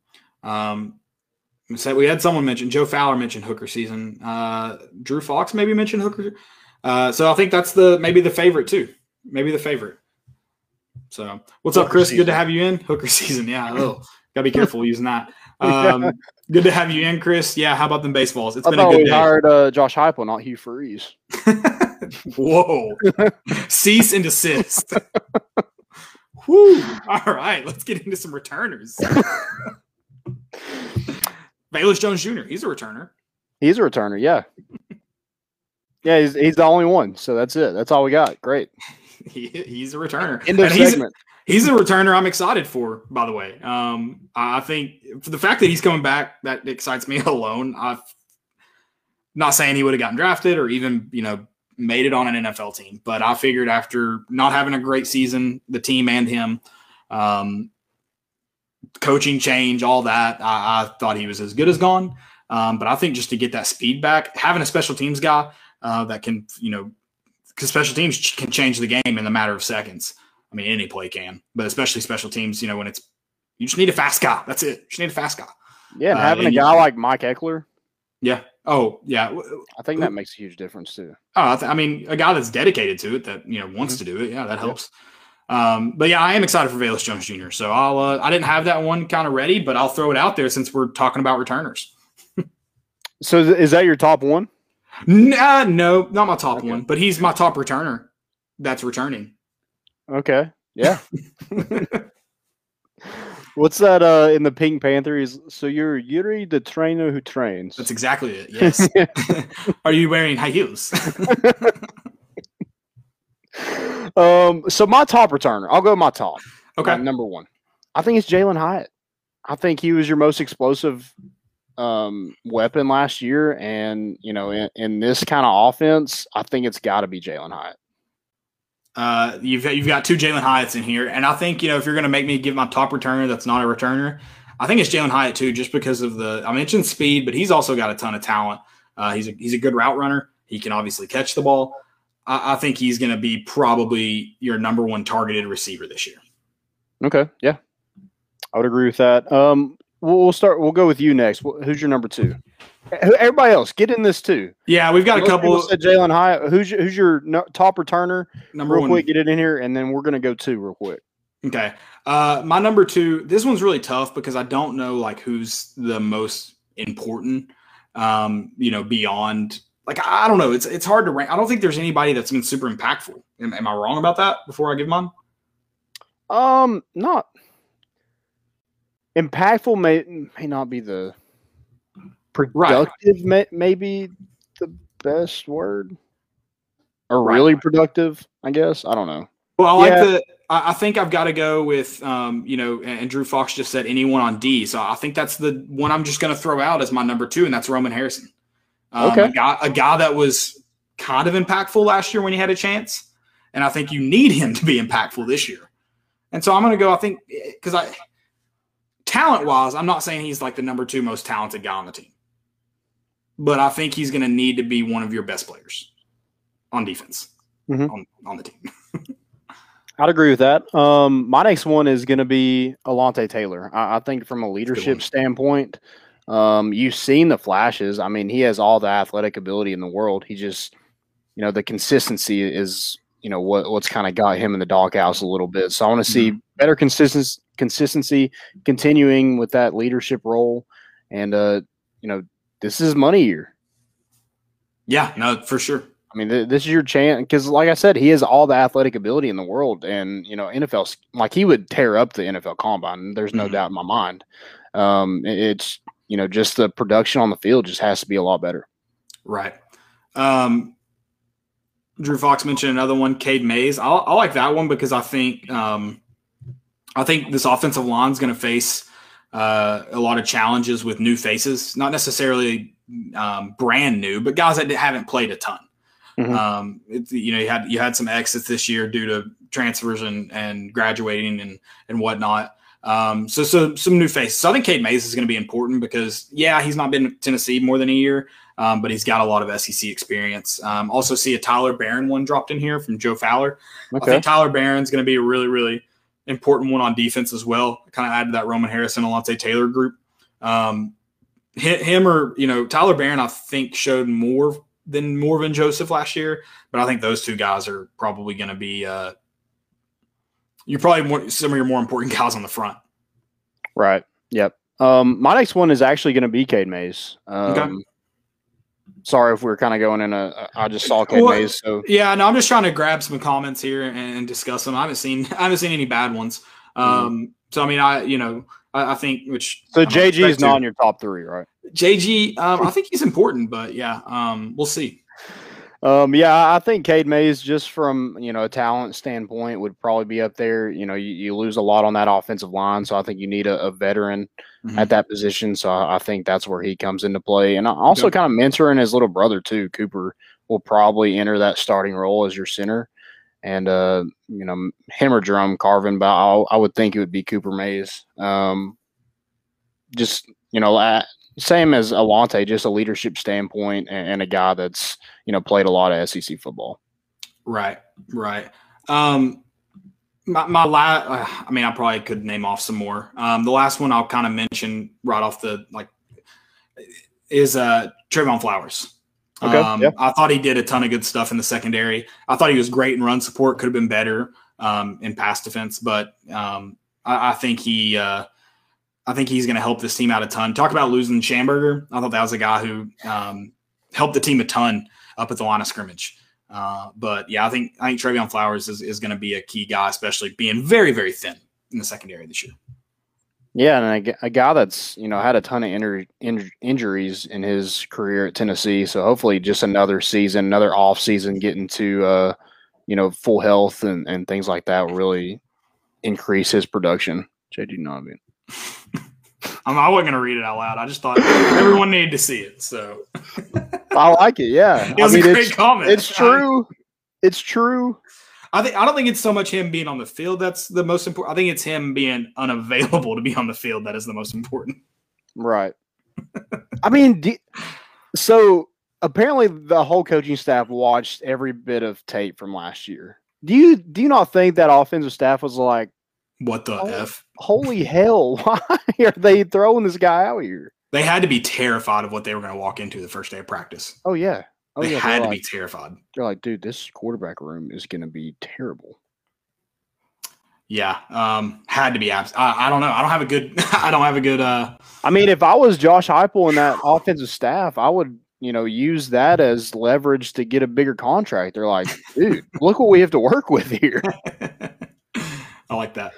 we had someone mention, Joe Fowler mentioned Hooker season. Drew Fox maybe mentioned Hooker. So I think that's maybe the favorite too. Maybe the favorite. So what's up, Chris? Good to have you in. Hooker season. Yeah. Gotta be careful using that. Good to have you in, Chris. Yeah. How about them baseballs? It's been a good day. Hired Josh Heupel, not Hugh Freeze. Whoa. Cease and desist. Whew. All right. Let's get into some returners. Velus Jones Jr. He's a returner. He's a returner. Yeah. Yeah, he's the only one. So that's it. That's all we got. Great. He's a returner. End of segment. He's a returner I'm excited for, by the way. I think for the fact that he's coming back, that excites me alone. I'm not saying he would have gotten drafted or even, made it on an NFL team. But I figured after not having a great season, the team and him, coaching change, all that, I thought he was as good as gone. But I think just to get that speed back, having a special teams guy that can, because special teams can change the game in a matter of seconds. I mean, any play can, but especially special teams, when you just need a fast guy. That's it. You just need a fast guy. Yeah, and having a guy like Mike Eckler. Yeah. Oh, yeah. I think that makes a huge difference too. Oh, I mean, a guy that's dedicated to it, that wants to do it. Yeah, that helps. But yeah, I am excited for Velus Jones Jr. So I didn't have that one kind of ready, but I'll throw it out there since we're talking about returners. So is that your top one? No, not my top one, but he's my top returner that's returning. Okay. Yeah. What's that in the Pink Panther? So you're Yuri the trainer who trains. That's exactly it. Yes. Are you wearing high heels? So my top returner, I'll go my top. Okay. Number one. I think it's Jalen Hyatt. I think he was your most explosive weapon last year. And, in this kind of offense, I think it's got to be Jalen Hyatt. You've got two Jalen Hyatts in here, and I think if you're going to make me give my top returner that's not a returner, I think it's Jalen Hyatt too, just because of I mentioned speed, but he's also got a ton of talent. He's a good route runner. He can obviously catch the ball. I think he's going to be probably your number one targeted receiver this year. Okay, yeah, I would agree with that. We'll go with you next. Who's your number two? Everybody else, get in this too. Yeah, we've got a couple. Said Jalen Hyatt. Who's your top returner? Number one. Quick, get it in here, and then we're going to go two real quick. Okay. My number two, this one's really tough because I don't know who's the most important, beyond I don't know. It's hard to rank. I don't think there's anybody that's been super impactful. Am I wrong about that before I give mine? Not impactful may not be the productive, right. Maybe the best word, or really productive, I guess. I don't know. Well, I think I've got to go with, and Drew Fox just said anyone on D. So I think that's the one I'm just going to throw out as my number two, and that's Roman Harrison. Okay. A guy that was kind of impactful last year when he had a chance, and I think you need him to be impactful this year. And so I'm going to go, I think, because talent-wise, I'm not saying he's the number two most talented guy on the team. But I think he's going to need to be one of your best players on defense on the team. I'd agree with that. My next one is going to be Alontae Taylor. I think from a leadership standpoint, you've seen the flashes. I mean, he has all the athletic ability in the world. He just, the consistency is, what's kind of got him in the doghouse a little bit. So I want to see better consistency continuing with that leadership role. And, this is money year. Yeah, no, for sure. I mean, this is your chance because, like I said, he has all the athletic ability in the world, and NFL, he would tear up the NFL Combine. There's no doubt in my mind. It's just the production on the field just has to be a lot better. Right. Drew Fox mentioned another one, Cade Mays. I like that one because I think this offensive line is going to face a lot of challenges with new faces, not necessarily brand new, but guys that haven't played a ton. You had some exits this year due to transfers and graduating and whatnot. So some new faces. So I think Cade Mays is going to be important because he's not been in Tennessee more than a year, but he's got a lot of SEC experience. Also see a Tyler Barron one dropped in here from Joe Fowler. Okay. I think Tyler Barron's going to be a really, really important one on defense as well. Kind of add to that Roman Harrison, Alontae Taylor group. Him or Tyler Barron, I think showed more than Morvin Joseph last year, but I think those two guys are probably going to be you're probably some of your more important guys on the front. Right. Yep. My next one is actually going to be Cade Mays. Okay. Sorry if we're kind of going in I just saw Cade Mays. So yeah, no, I'm just trying to grab some comments here and discuss them. I haven't seen any bad ones. So I mean, I think JG is not in your top three, right? JG, I think he's important, but yeah, we'll see. Yeah, I think Cade Mays, just from a talent standpoint, would probably be up there. You lose a lot on that offensive line, so I think you need a veteran at that position. So I think that's where he comes into play, and also kind of mentoring his little brother too. Cooper will probably enter that starting role as your center, and him or Jerome Carvin, but I would think it would be Cooper Mays. Same as Alante, just a leadership standpoint and a guy that's, played a lot of SEC football. Right. I probably could name off some more. The last one I'll kind of mention right off is Trayvon Flowers. Okay. Yeah. I thought he did a ton of good stuff in the secondary. I thought he was great in run support, could have been better in pass defense, but I think he's going to help this team out a ton. Talk about losing Schamberger. I thought that was a guy who helped the team a ton up at the line of scrimmage. But yeah, I think Trayvon Flowers is going to be a key guy, especially being very, very thin in the secondary this year. Yeah, and a guy that's had a ton of injuries in his career at Tennessee. So hopefully, just another season, another off season, getting to full health and things like that will really increase his production. JD Nobbin. I wasn't going to read it out loud. I just thought everyone needed to see it. So I like it. Yeah, it was a great comment. It's true. It's true. I don't think it's so much him being on the field that's the most important. I think it's him being unavailable to be on the field that is the most important. Right. So apparently the whole coaching staff watched every bit of tape from last year. Do you not think that offensive staff was like, what the F? Holy hell. Why are they throwing this guy out here? They had to be terrified of what they were going to walk into the first day of practice. Oh, yeah. They had to be terrified. They're like, dude, this quarterback room is going to be terrible. Yeah. Had to be. I don't know. I don't have a good if I was Josh Heupel and that offensive staff, I would, use that as leverage to get a bigger contract. They're like, dude, look what we have to work with here. I like that.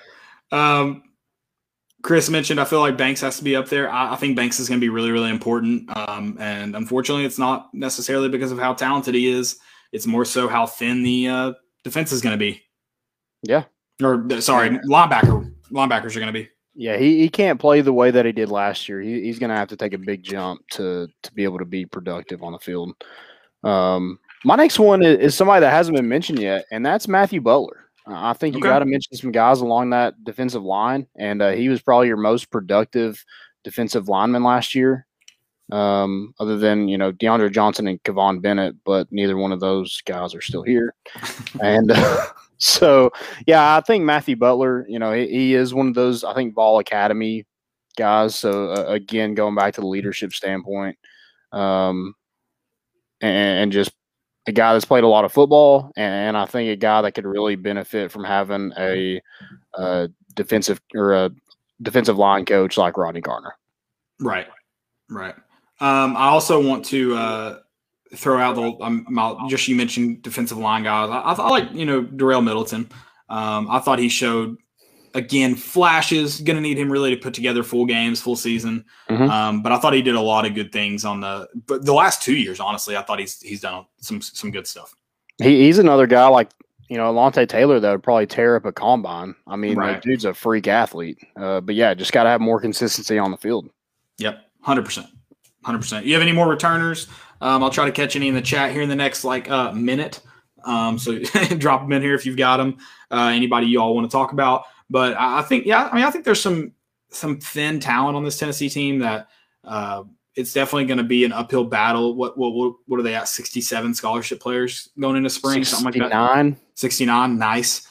Chris mentioned, I feel like Banks has to be up there. I think Banks is going to be really, really important. And unfortunately, it's not necessarily because of how talented he is. It's more so how thin the defense is going to be. Yeah. Linebackers are going to be. Yeah, he can't play the way that he did last year. He's going to have to take a big jump to be able to be productive on the field. My next one is somebody that hasn't been mentioned yet, and that's Matthew Butler. I think you got to mention some guys along that defensive line, and he was probably your most productive defensive lineman last year, other than DeAndre Johnson and Kevon Bennett, but neither one of those guys are still here. And so, yeah, I think Matthew Butler, he is one of those, I think, Ball Academy guys. So, again, going back to the leadership standpoint, and just a guy that's played a lot of football, and I think a guy that could really benefit from having a defensive line coach like Rodney Garner. Right. I also want to throw out just you mentioned defensive line guys. I like Darrell Middleton. I thought he showed again flashes. Going to need him really to put together full games, full season. Mm-hmm. But I thought he did a lot of good things but the last 2 years. Honestly, I thought he's done some good stuff. He's another guy like Alante Taylor that would probably tear up a combine. The dude's a freak athlete. But yeah, just got to have more consistency on the field. Yep, 100%. You have any more returners? I'll try to catch any in the chat here in the next minute. So drop them in here if you've got them. Anybody you all want to talk about? But I think there's some thin talent on this Tennessee team that it's definitely going to be an uphill battle. What are they at? 67 scholarship players going into spring, 69. something like that. 69, nice.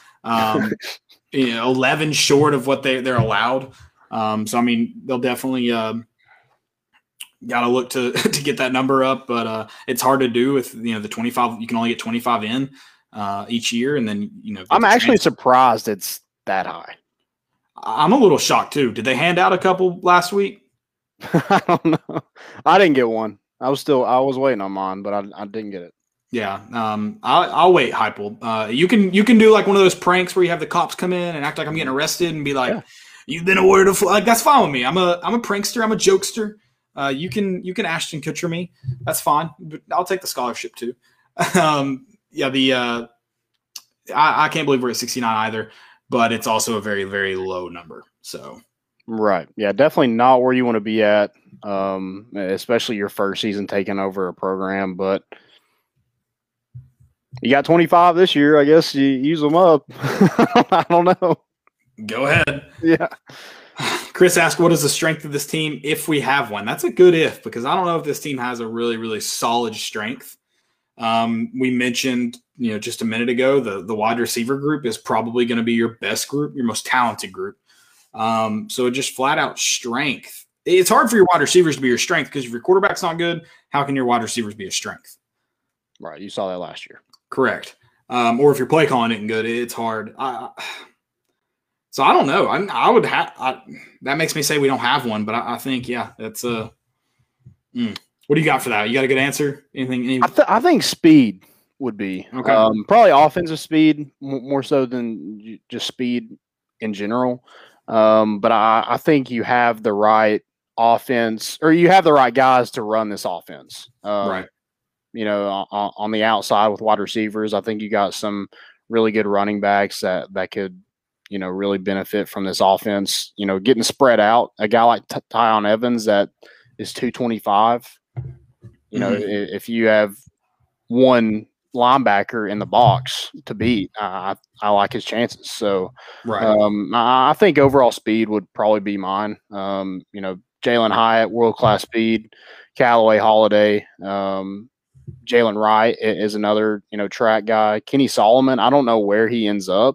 11 short of what they're allowed. So they'll definitely got to look to get that number up, but it's hard to do with the 25. You can only get 25 in each year, and then I'm actually surprised it's that high. I'm a little shocked too. Did they hand out a couple last week? I don't know. I didn't get one. I was waiting on mine, but I didn't get it. Yeah. I'll wait, Heupel. You can do like one of those pranks where you have the cops come in and act like I'm getting arrested and be like, You've been awarded a flag. Like, that's fine with me. I'm a prankster. I'm a jokester. You can Ashton Kutcher me. That's fine. But I'll take the scholarship too. I can't believe we're at 69 either, but it's also a very, very low number. So right. Yeah, definitely not where you want to be at, especially your first season taking over a program. But you got 25 this year. I guess you use them up. I don't know. Go ahead. Yeah. Chris asked, what is the strength of this team if we have one? That's a good if, because I don't know if this team has a really, really solid strength. We mentioned, just a minute ago, the wide receiver group is probably going to be your best group, your most talented group. So just flat out strength. It's hard for your wide receivers to be your strength because if your quarterback's not good, how can your wide receivers be a strength? Right. You saw that last year. Correct. Or if your play calling isn't good, it's hard. So I don't know. That makes me say we don't have one, but I think, that's what do you got for that? You got a good answer? Anything? I think speed would be okay. Probably offensive speed more so than just speed in general. But I think you have the right offense, or you have the right guys to run this offense. Right. On the outside with wide receivers, I think you got some really good running backs that could, really benefit from this offense. Getting spread out. A guy like Tyon Evans that is 225. If you have one linebacker in the box to beat, I like his chances. So, right. I think overall speed would probably be mine. Jalen Hyatt, world-class speed. Callaway Holiday. Jalen Wright is another, track guy. Kenny Solomon, I don't know where he ends up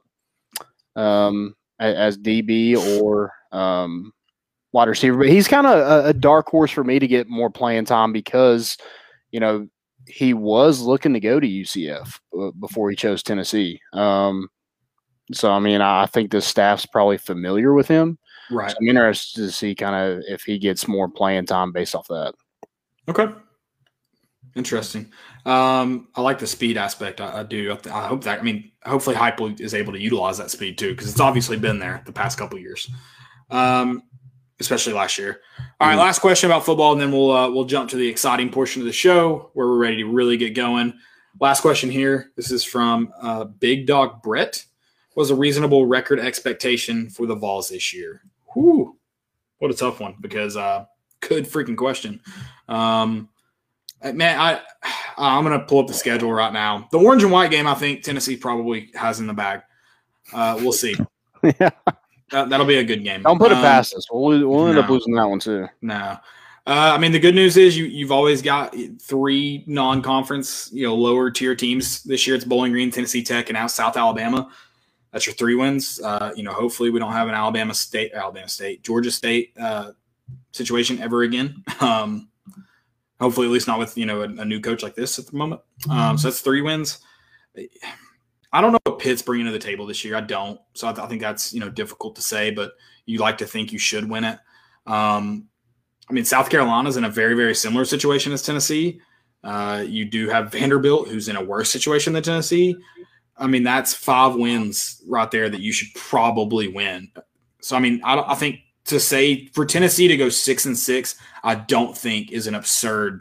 as DB or wide receiver, but he's kind of a dark horse for me to get more playing time because, he was looking to go to UCF before he chose Tennessee. So, I think the staff's probably familiar with him. Right. So I'm interested to see kind of if he gets more playing time based off that. Okay. Interesting. I like the speed aspect. I do. I hope that. Hopefully, Hype is able to utilize that speed too, because it's obviously been there the past couple of years, especially last year. All right, last question about football, and then we'll jump to the exciting portion of the show where we're ready to really get going. Last question here. This is from Big Dog Brett. Was a reasonable record expectation for the Vols this year? Whew. What a tough one, because good freaking question. Man, I'm going to pull up the schedule right now. The orange and white game, I think Tennessee probably has in the bag. We'll see. Yeah. That'll be a good game. Don't put it past us. We'll end up losing that one too. No. The good news is you've always got three non-conference, lower tier teams. This year it's Bowling Green, Tennessee Tech, and now South Alabama. That's your 3 wins. Hopefully we don't have an Georgia State situation ever again. Hopefully, at least not with, a new coach like this at the moment. So that's 3 wins. I don't know what Pitt's bringing to the table this year. I don't. So I think that's, difficult to say, but you like to think you should win it. South Carolina's in a very, very similar situation as Tennessee. You do have Vanderbilt, who's in a worse situation than Tennessee. That's 5 wins right there that you should probably win. So, I think to say for Tennessee to go 6-6, I don't think is an absurd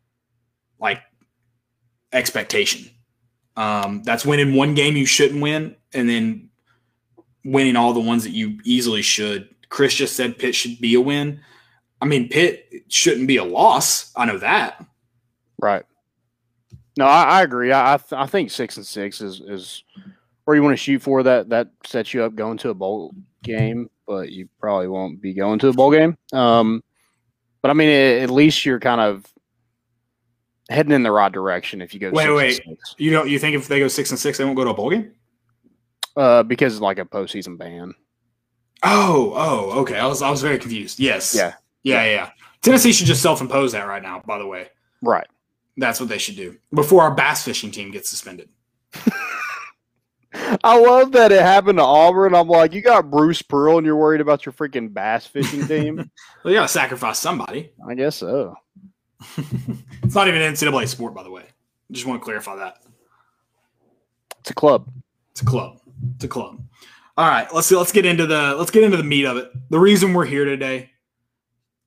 expectation. That's winning one game you shouldn't win, and then winning all the ones that you easily should. Chris just said Pitt should be a win. Pitt shouldn't be a loss. I know that. Right. No, I agree. I think 6-6 is where you want to shoot for. That sets you up going to a bowl game, but you probably won't be going to a bowl game. But at least you're kind of heading in the right direction if you go. Wait. You think if they go 6-6, they won't go to a bowl game? Because it's like a postseason ban. Oh, okay. I was very confused. Yes. Yeah. Tennessee should just self-impose that right now, by the way. Right. That's what they should do before our bass fishing team gets suspended. I love that it happened to Auburn. I'm like, you got Bruce Pearl and you're worried about your freaking bass fishing team? Well, you got to sacrifice somebody. I guess so. It's not even an NCAA sport, by the way. I just want to clarify that. It's a club. It's a club. All right, let's get into the meat of it. The reason we're here today,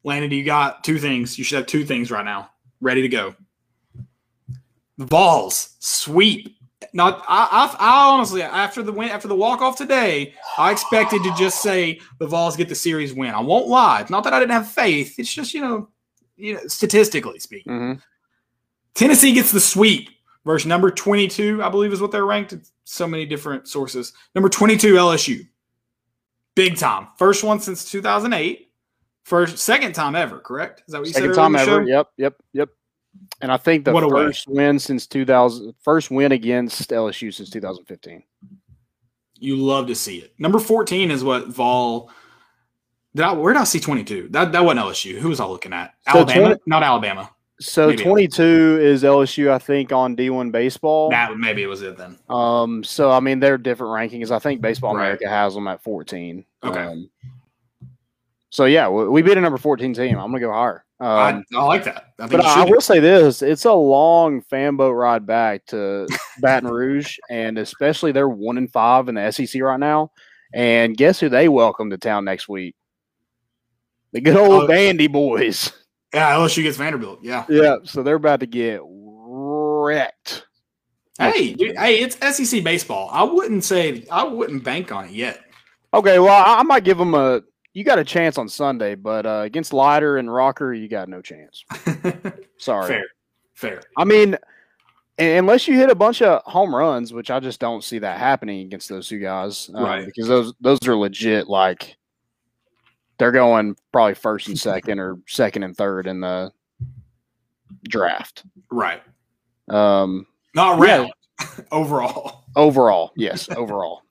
Landon, you got two things. You should have two things right now ready to go. The Vols sweep. Not I honestly after the walk off today, I expected to just say the Vols get the series win. I won't lie. It's not that I didn't have faith. It's just statistically speaking, Tennessee gets the sweep versus number 22. I believe is what they're ranked. It's so many different sources. Number 22 LSU, big time. First one since 2008. Second time ever. Correct? Is that what you said? Second time ever. Yep. And I think the first win since 2000, first win against LSU since 2015. You love to see it. Number 14 is what Vol. Where did I see 22? That wasn't LSU. Who was I looking at? Alabama? Not Alabama. So maybe 22 is LSU, I think, on D1 baseball. Maybe it was it then. So I mean, they're different rankings. I think Baseball America has them at 14. Okay. So yeah, we beat a number 14 team. I'm gonna go higher. I like that. But I will say this: it's a long fan boat ride back to Baton Rouge, and especially they're 1-5 in the SEC right now. And guess who they welcome to town next week? The good old Vandy boys. Yeah, LSU gets Vanderbilt. Yeah. So they're about to get wrecked. Hey, it's SEC baseball. I wouldn't bank on it yet. Okay, well, I might give them you got a chance on Sunday, but against Leiter and Rocker, you got no chance. Sorry. Fair. I mean, unless you hit a bunch of home runs, which I just don't see that happening against those two guys. Right. Because those are legit, like, they're going probably first and second or second and third in the draft. Right. Not round. Overall. Overall, yes, overall.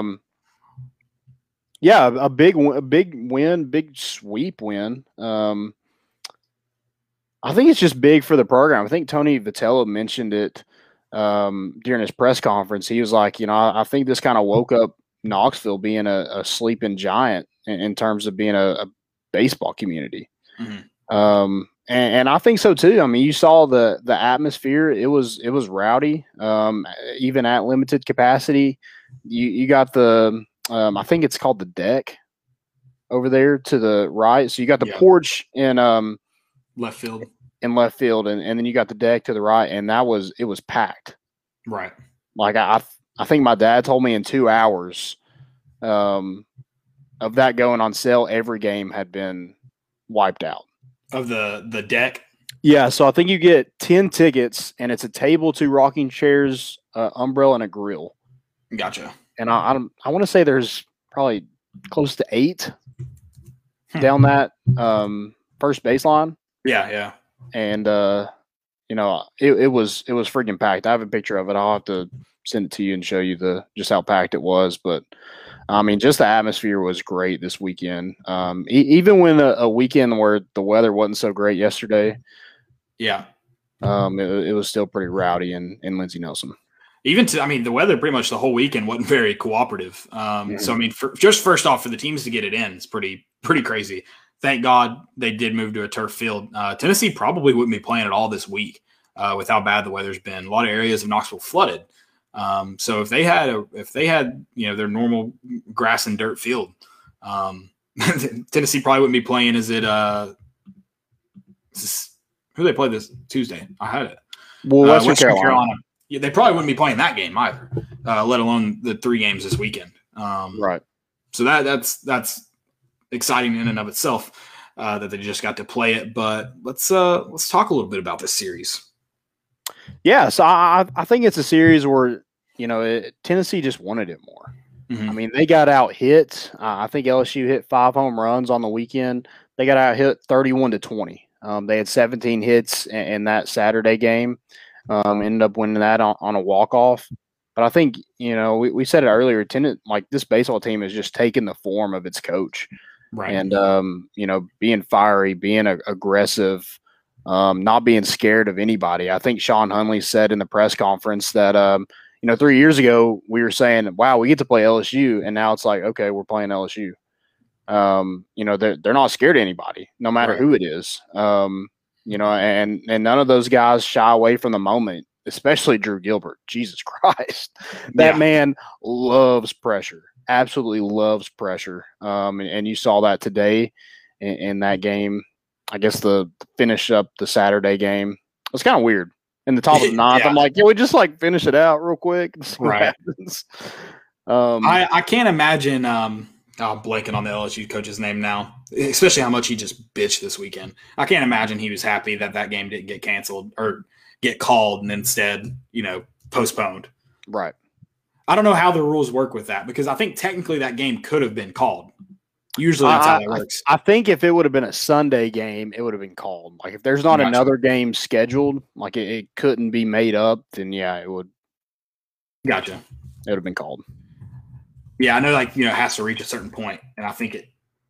Yeah, a big win, big sweep win. I think it's just big for the program. I think Tony Vitello mentioned it during his press conference. He was like, I think this kind of woke up Knoxville being a sleeping giant in terms of being a baseball community. Mm-hmm. And I think so too. I mean, you saw the atmosphere. It was rowdy, even at limited capacity. You got the I think it's called the deck over there to the right. So you got the porch in left field. And then you got the deck to the right, and it was packed. Right. Like I think my dad told me in 2 hours of that going on sale, every game had been wiped out. Of the deck? Yeah, so I think you get 10 tickets, and it's a table, 2 rocking chairs, umbrella, and a grill. Gotcha. And I want to say there's probably close to 8 down that first baseline. Yeah. And it was freaking packed. I have a picture of it. I'll have to send it to you and show you just how packed it was. But I mean, just the atmosphere was great this weekend. Even when a weekend where the weather wasn't so great yesterday. Yeah. It was still pretty rowdy in Lindsey Nelson. The weather pretty much the whole weekend wasn't very cooperative. So, I mean, just first off, for the teams to get it in, it's pretty crazy. Thank God they did move to a turf field. Tennessee probably wouldn't be playing at all this week with how bad the weather's been. A lot of areas of Knoxville flooded. So if they had their normal grass and dirt field, Tennessee probably wouldn't be playing. Who they play this Tuesday? I had it. Well, Western Carolina. Yeah, they probably wouldn't be playing that game either, let alone the 3 games this weekend. Right. So that's exciting in and of itself that they just got to play it. But let's talk a little bit about this series. Yeah, so I think it's a series where Tennessee just wanted it more. Mm-hmm. I mean, they got out hit. I think LSU hit 5 home runs on the weekend. They got out hit 31-20. They had 17 hits in that Saturday game. Ended up winning that on a walk-off. But I think, we said it earlier, this baseball team is just taking the form of its coach. Right. And, being fiery, being aggressive, not being scared of anybody. I think Sean Hunley said in the press conference that, 3 years ago we were saying, wow, we get to play LSU. And now it's like, okay, we're playing LSU. They're not scared of anybody, no matter who it is. And none of those guys shy away from the moment, especially Drew Gilbert. Jesus Christ. That man loves pressure, absolutely loves pressure. And you saw that today in that game. I guess the finish up the Saturday game. It was kind of weird. In the top of the ninth, Yeah. I'm like, can we just like finish it out real quick and see what Right. happens? I can't imagine I'm blanking on the LSU coach's name now, especially how much he just bitched this weekend. I can't imagine he was happy that game didn't get canceled or get called and instead, postponed. Right. I don't know how the rules work with that because I think technically that game could have been called. Usually that's how it works. I think if it would have been a Sunday game, it would have been called. Like if there's not Gotcha. another game scheduled, like it couldn't be made up, then yeah, it would. Gotcha. It would have been called. Yeah, I know, it has to reach a certain point, and I think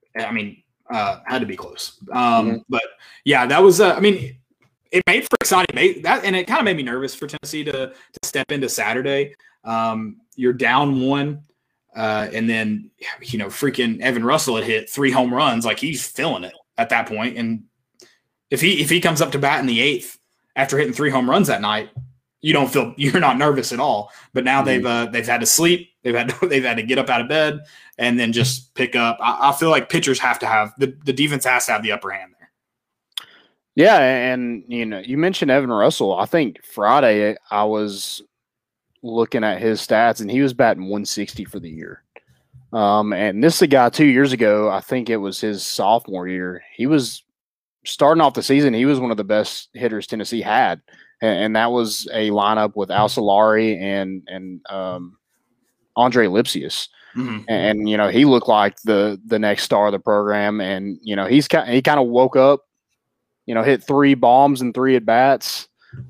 had to be close. But yeah, that was. It made for exciting. And it kind of made me nervous for Tennessee to step into Saturday. You're down 1, and then freaking Evan Russell had hit 3 home runs, like he's feeling it at that point. And if he comes up to bat in the 8th after hitting 3 home runs that night, you're not nervous at all. But now they've had to sleep. They've had to get up out of bed and then just pick up. I feel like pitchers have to have the defense has to have the upper hand there. Yeah, and you mentioned Evan Russell. I think Friday I was looking at his stats and he was batting 160 for the year. And this is a guy 2 years ago, I think it was his sophomore year. He was starting off the season. He was one of the best hitters Tennessee had. And that was a lineup with Al Solari and Andre Lipsius. Mm-hmm. And he looked like the next star of the program. And he kind of woke up, hit 3 bombs and 3 at bats,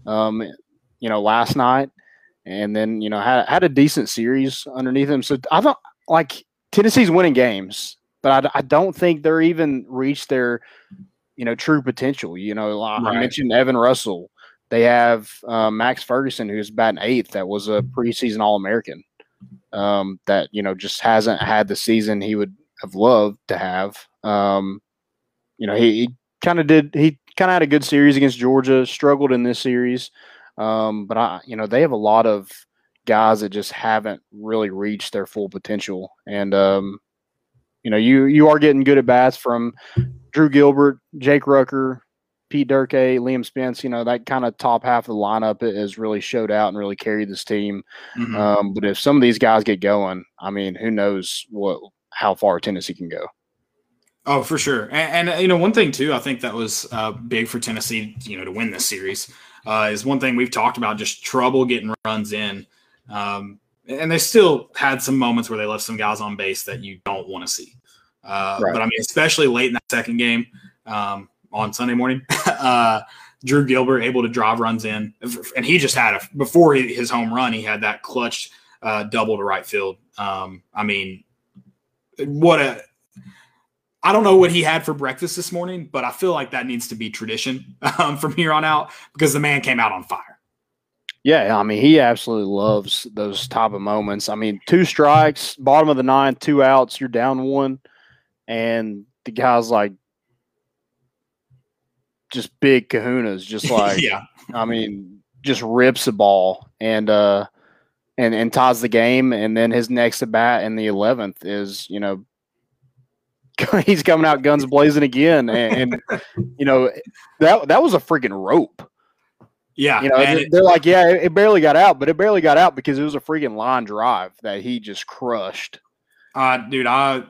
last night, and then had a decent series underneath him. So I thought Tennessee's winning games, but I don't think they're even reached their true potential. I mentioned Evan Russell. They have Max Ferguson, who's batting 8th. That was a preseason All-American. That just hasn't had the season he would have loved to have. He kind of did. He kind of had a good series against Georgia. Struggled in this series, but they have a lot of guys that just haven't really reached their full potential. And you are getting good at bats from Drew Gilbert, Jake Rucker, Pete Durkee, Liam Spence. That kind of top half of the lineup has really showed out and really carried this team. Mm-hmm. But if some of these guys get going, who knows how far Tennessee can go. Oh, for sure. And one thing too, I think that was big for Tennessee, to win this series is one thing we've talked about, just trouble getting runs in. And they still had some moments where they left some guys on base that you don't want to see. Right. But especially late in that second game on Sunday morning, Drew Gilbert able to drive runs in, and he just had before his home run, he had that clutch double to right field. I don't know what he had for breakfast this morning, but I feel like that needs to be tradition from here on out because the man came out on fire. Yeah, he absolutely loves those type of moments. 2 strikes, bottom of the 9th, 2 outs, you're down 1, and the guy's like just big kahunas, just like yeah. Just rips the ball and ties the game, and then his next at bat in the 11th is he's coming out guns blazing again, and that was a freaking rope. Yeah, they're like, yeah, it barely got out, but it barely got out because it was a freaking line drive that he just crushed. Dude, I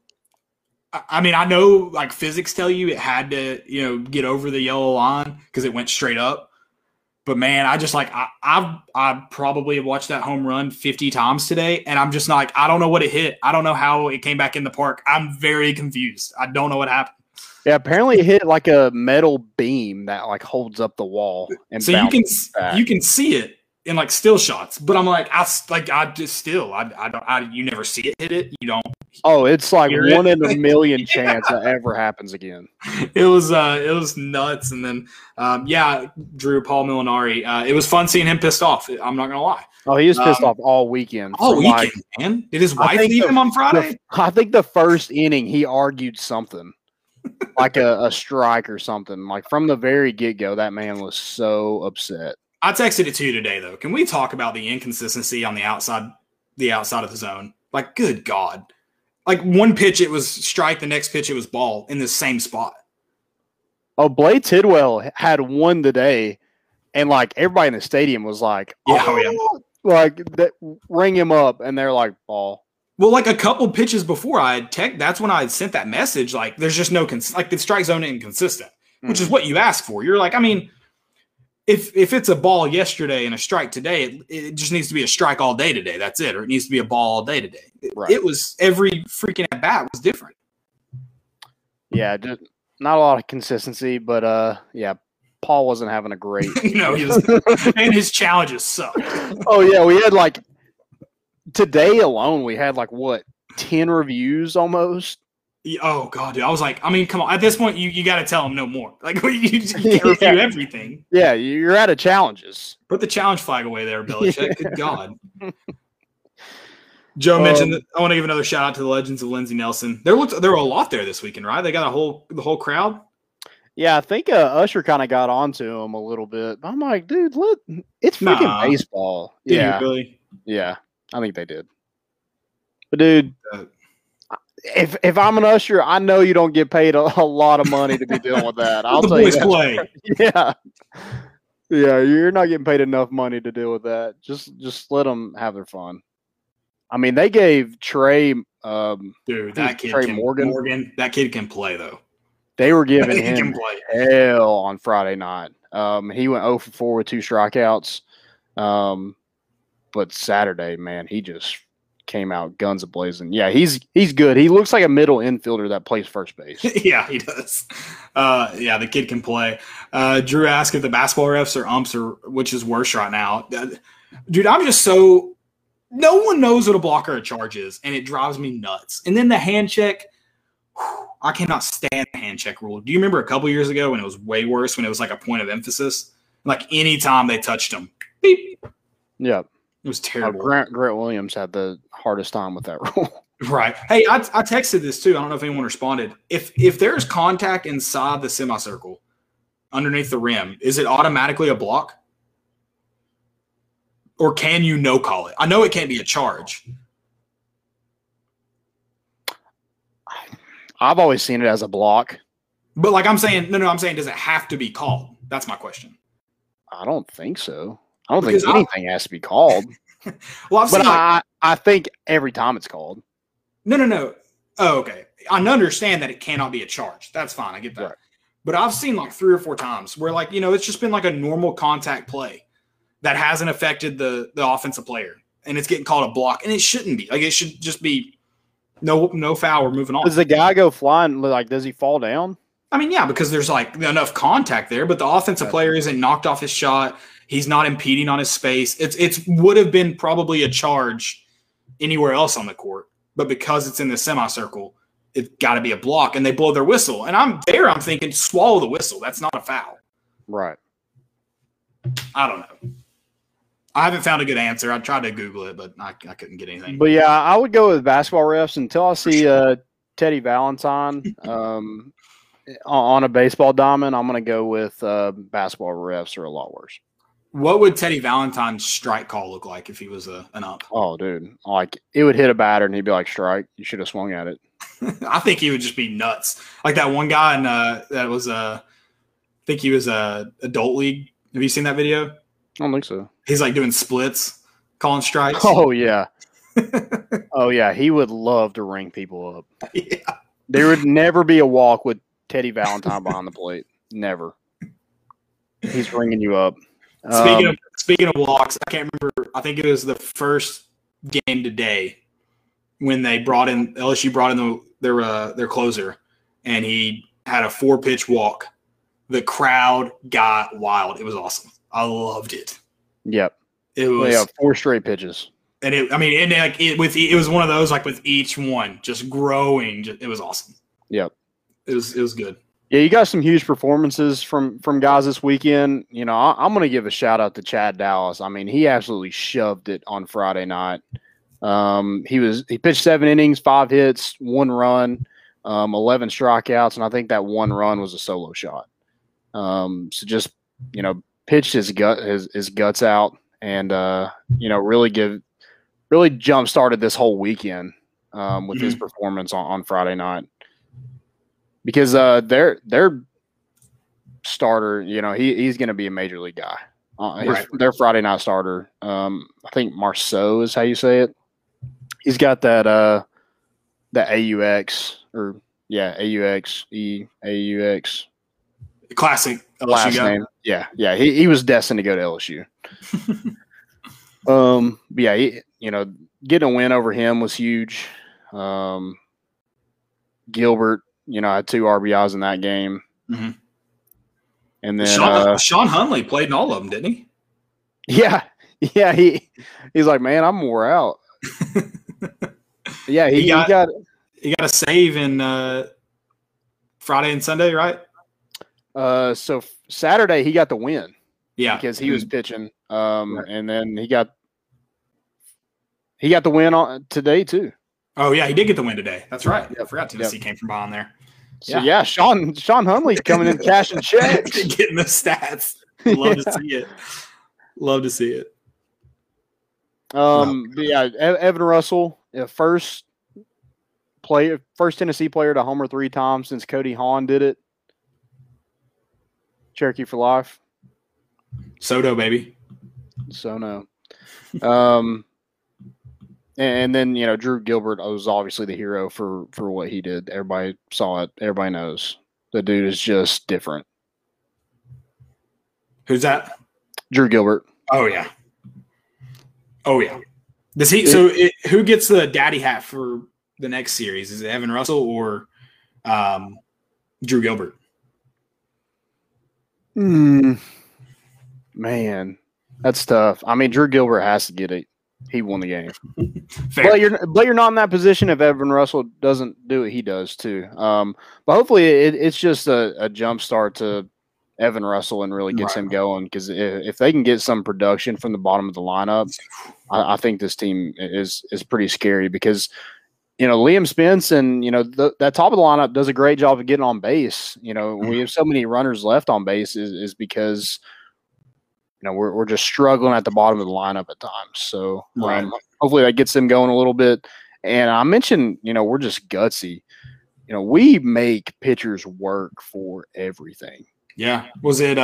know physics tell you it had to get over the yellow line because it went straight up. But man, I probably have watched that home run 50 times today, and I'm just I don't know what it hit. I don't know how it came back in the park. I'm very confused. I don't know what happened. Yeah, apparently it hit like a metal beam that holds up the wall, and so you can see it in still shots. But I'm you never see it hit it. You don't. Oh, it's like one in a million chance that ever happens again. It was nuts. And then, Drew, Paul Molinari, it was fun seeing him pissed off. I'm not going to lie. Oh, he was pissed off all weekend. All weekend, man. Did his wife leave him on Friday? I think the first inning he argued something, like a strike or something. From the very get-go, that man was so upset. I texted it to you today, though. Can we talk about the inconsistency on the outside of the zone? Good God. One pitch, it was strike. The next pitch, it was ball in the same spot. Oh, Blade Tidwell had one today, and like everybody in the stadium was like, like that, ring him up, and they're like, ball. Well, like a couple pitches before that's when I had sent that message. Like, there's just no like the strike zone inconsistent, which is what you ask for. You're like, I mean, if it's a ball yesterday and a strike today, it just needs to be a strike all day today. That's it, or it needs to be a ball all day today. Right. It was every freaking at bat was different. Yeah, just not a lot of consistency, but yeah, Paul wasn't having a great. No, he was, and his challenges suck. Oh yeah, we had like today alone, we had like what 10 reviews almost. Oh god, dude. I was like, I mean, come on. At this point, you got to tell him no more. Like you can't review everything. Yeah, you're out of challenges. Put the challenge flag away there, Belichick. Good God. Joe mentioned that I want to give another shout out to the legends of Lindsey Nelson. There were a lot there this weekend, right? They got the whole crowd. Yeah, I think Usher kind of got onto him a little bit. I'm like, dude, it's freaking baseball. Did you really? Yeah, I think they did. But dude, if I'm an usher, I know you don't get paid a lot of money to be dealing with that. I'll tell you that. Play. Yeah. Yeah, you're not getting paid enough money to deal with that. Just let them have their fun. I mean, they gave Trey dude, that kid Trey can, Morgan. That kid can play though. They were giving him hell on Friday night. He went 0 for 4 with 2 strikeouts. But Saturday, man, he just came out guns a-blazing. Yeah, he's good. He looks like a middle infielder that plays first base. Yeah, he does. Yeah, the kid can play. Drew asked if the basketball refs or umps or which is worse right now. Dude, I'm just so – no one knows what a block or a charge is, and it drives me nuts. And then the hand check – I cannot stand the hand check rule. Do you remember a couple years ago when it was way worse, when it was like a point of emphasis? Like any time they touched him, beep. Yeah. It was terrible. Grant Williams had the hardest time with that rule. Right. Hey, I texted this too. I don't know if anyone responded. If there's contact inside the semicircle, underneath the rim, is it automatically a block? Or can you no call it? I know it can't be a charge. I've always seen it as a block. But like I'm saying, I'm saying, does it have to be called? That's my question. I don't think so. I don't think anything has to be called. Well, I think every time it's called. No. Oh, okay. I understand that it cannot be a charge. That's fine. I get that. Right. But I've seen like 3 or 4 times where like, it's just been like a normal contact play that hasn't affected the offensive player. And it's getting called a block. And it shouldn't be. Like it should just be no foul. We're moving on. Does the guy go flying? Like, does he fall down? I mean, yeah, because there's like enough contact there, but the offensive player isn't knocked off his shot. He's not impeding on his space. It's would have been probably a charge anywhere else on the court, but because it's in the semicircle, it's got to be a block, and they blow their whistle. And I'm thinking, swallow the whistle. That's not a foul. Right. I don't know. I haven't found a good answer. I tried to Google it, but I couldn't get anything. But yeah, I would go with basketball refs until I see Teddy Valentine on a baseball diamond. I'm going to go with basketball refs are a lot worse. What would Teddy Valentine's strike call look like if he was an ump? Oh, dude. Like, it would hit a batter, and he'd be like, strike. You should have swung at it. I think he would just be nuts. Like that one guy that was I think he was adult league. Have you seen that video? I don't think so. He's like doing splits, calling strikes. Oh, yeah. Oh, yeah. He would love to ring people up. Yeah. There would never be a walk with Teddy Valentine behind the plate. Never. He's ringing you up. Speaking of walks, I can't remember. I think it was the first game today when LSU brought in their closer, and he had a 4-pitch walk. The crowd got wild. It was awesome. I loved it. Yep. It was 4 straight pitches. And it was one of those, like with each one just growing. It was awesome. Yep. It was good. Yeah, you got some huge performances from guys this weekend. I'm going to give a shout out to Chad Dallas. I mean, he absolutely shoved it on Friday night. He pitched 7 innings, 5 hits, 1 run, 11 strikeouts, and I think that 1 run was a solo shot. So just pitched his guts out, and really jump started this whole weekend with his performance on Friday night. Because they're starter. You know, he's going to be a major league guy. Right. Their Friday night starter. I think Marceau is how you say it. He's got that AUX or AUX Classic LSU last guy. name. Yeah. He was destined to go to LSU. Getting a win over him was huge. Gilbert, had 2 RBIs in that game. Mm-hmm. And then Sean Hunley played in all of them, didn't he? Yeah. He's like, man, I'm wore out. Yeah, he got a save in Friday and Sunday, right? So Saturday he got the win. Yeah, because he was pitching. Right. And then he got the win on today too. Oh yeah, he did get the win today. That's right. I forgot Tennessee came from behind there. So Sean Hunley's coming in cashing checks, getting the stats. Love to see it. Love to see it. Evan Russell, first Tennessee player to homer 3 times since Cody Hahn did it. Cherokee for life. Soto, baby. So and then Drew Gilbert was obviously the hero for what he did. Everybody saw it. Everybody knows the dude is just different. Who's that? Drew Gilbert. Oh yeah. Does he? Who gets the daddy hat for the next series? Is it Evan Russell or Drew Gilbert? Man, that's tough. I mean, Drew Gilbert has to get it. He won the game. Fair. But you're not in that position if Evan Russell doesn't do it. He does too. But hopefully it's just a jump start to Evan Russell and really gets him going, because if they can get some production from the bottom of the lineup, I think this team is pretty scary, because Liam Spence and that top of the lineup does a great job of getting on base. We have so many runners left on base is because we're just struggling at the bottom of the lineup at times. So hopefully that gets them going a little bit. And I mentioned we're just gutsy. We make pitchers work for everything. Yeah. Was it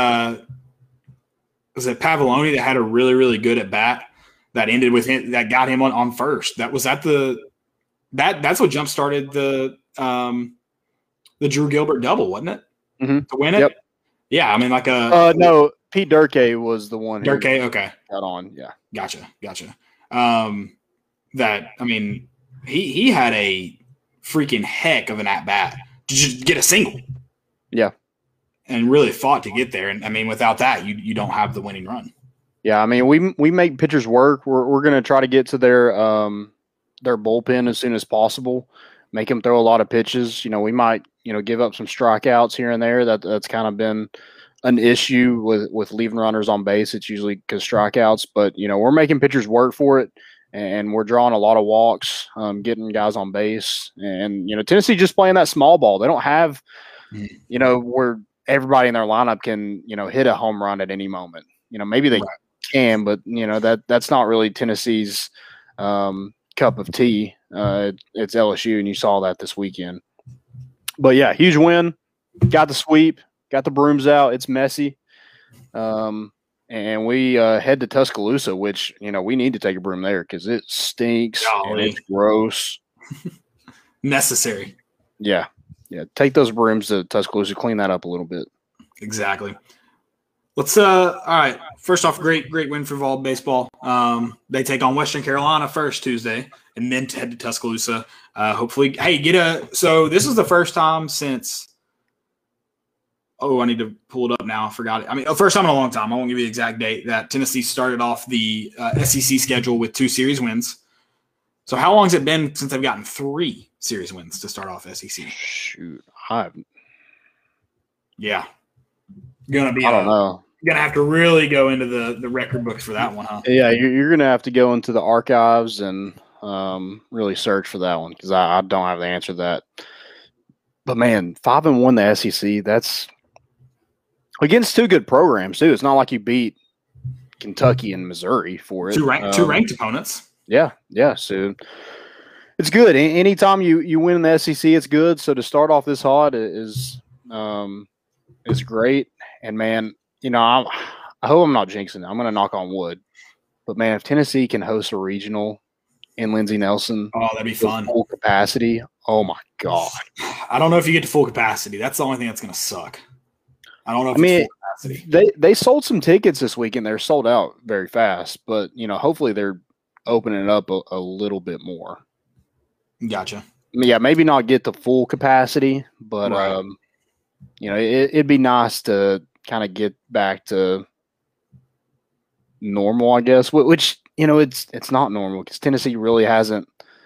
Pavoloni that had a really, really good at bat that ended with him, that got him on first? That's what jump started the Drew Gilbert double, wasn't it? Mm-hmm. To win it? Yep. Yeah, I mean no, Pete Durkee was the one who okay. got on. Yeah. Gotcha. He had a freaking heck of an at bat to just get a single. Yeah. And really fought to get there. And without that, you don't have the winning run. Yeah, we make pitchers work. We're going to try to get to their bullpen as soon as possible. Make them throw a lot of pitches. We might give up some strikeouts here and there. That's kind of been an issue with leaving runners on base. It's usually because strikeouts, but we're making pitchers work for it, and we're drawing a lot of walks, getting guys on base. And Tennessee just playing that small ball. They don't have where everybody in their lineup can hit a home run at any moment. Maybe they can, but that's not really Tennessee's cup of tea. It's LSU, and you saw that this weekend. But yeah, huge win. Got the sweep. Got the brooms out. It's messy. And we head to Tuscaloosa, which, we need to take a broom there because it stinks and it's gross. Necessary. Yeah. Yeah. Take those brooms to Tuscaloosa, clean that up a little bit. Exactly. Let's all right. First off, great win for Vol baseball. They take on Western Carolina first Tuesday and then head to Tuscaloosa. Hopefully, so this is the first time since I need to pull it up now. I forgot it. First time in a long time. I won't give you the exact date that Tennessee started off the SEC schedule with 2 series wins. So how long has it been since they've gotten 3 series wins to start off SEC? Shoot. Yeah. I don't know. You're gonna have to really go into the record books for that one, huh? Yeah, you're gonna have to go into the archives and really search for that one, because I don't have the answer to that. But man, 5-1 the SEC. That's against 2 good programs too. It's not like you beat Kentucky and Missouri for it. 2 ranked opponents. Yeah. So it's good. Anytime you win in the SEC, it's good. So to start off this hot is great. And man, I hope I'm not jinxing it. I'm going to knock on wood. But man, if Tennessee can host a regional in Lindsey Nelson, that'd be fun. Full capacity. Oh my God. I don't know if you get to full capacity. That's the only thing that's going to suck. I don't know if it's full capacity. They sold some tickets this weekend. They're sold out very fast, but hopefully they're opening it up a little bit more. Gotcha. Yeah, maybe not get the full capacity, but right. It'd be nice to kind of get back to normal, I guess. Which it's not normal because Tennessee really hasn't.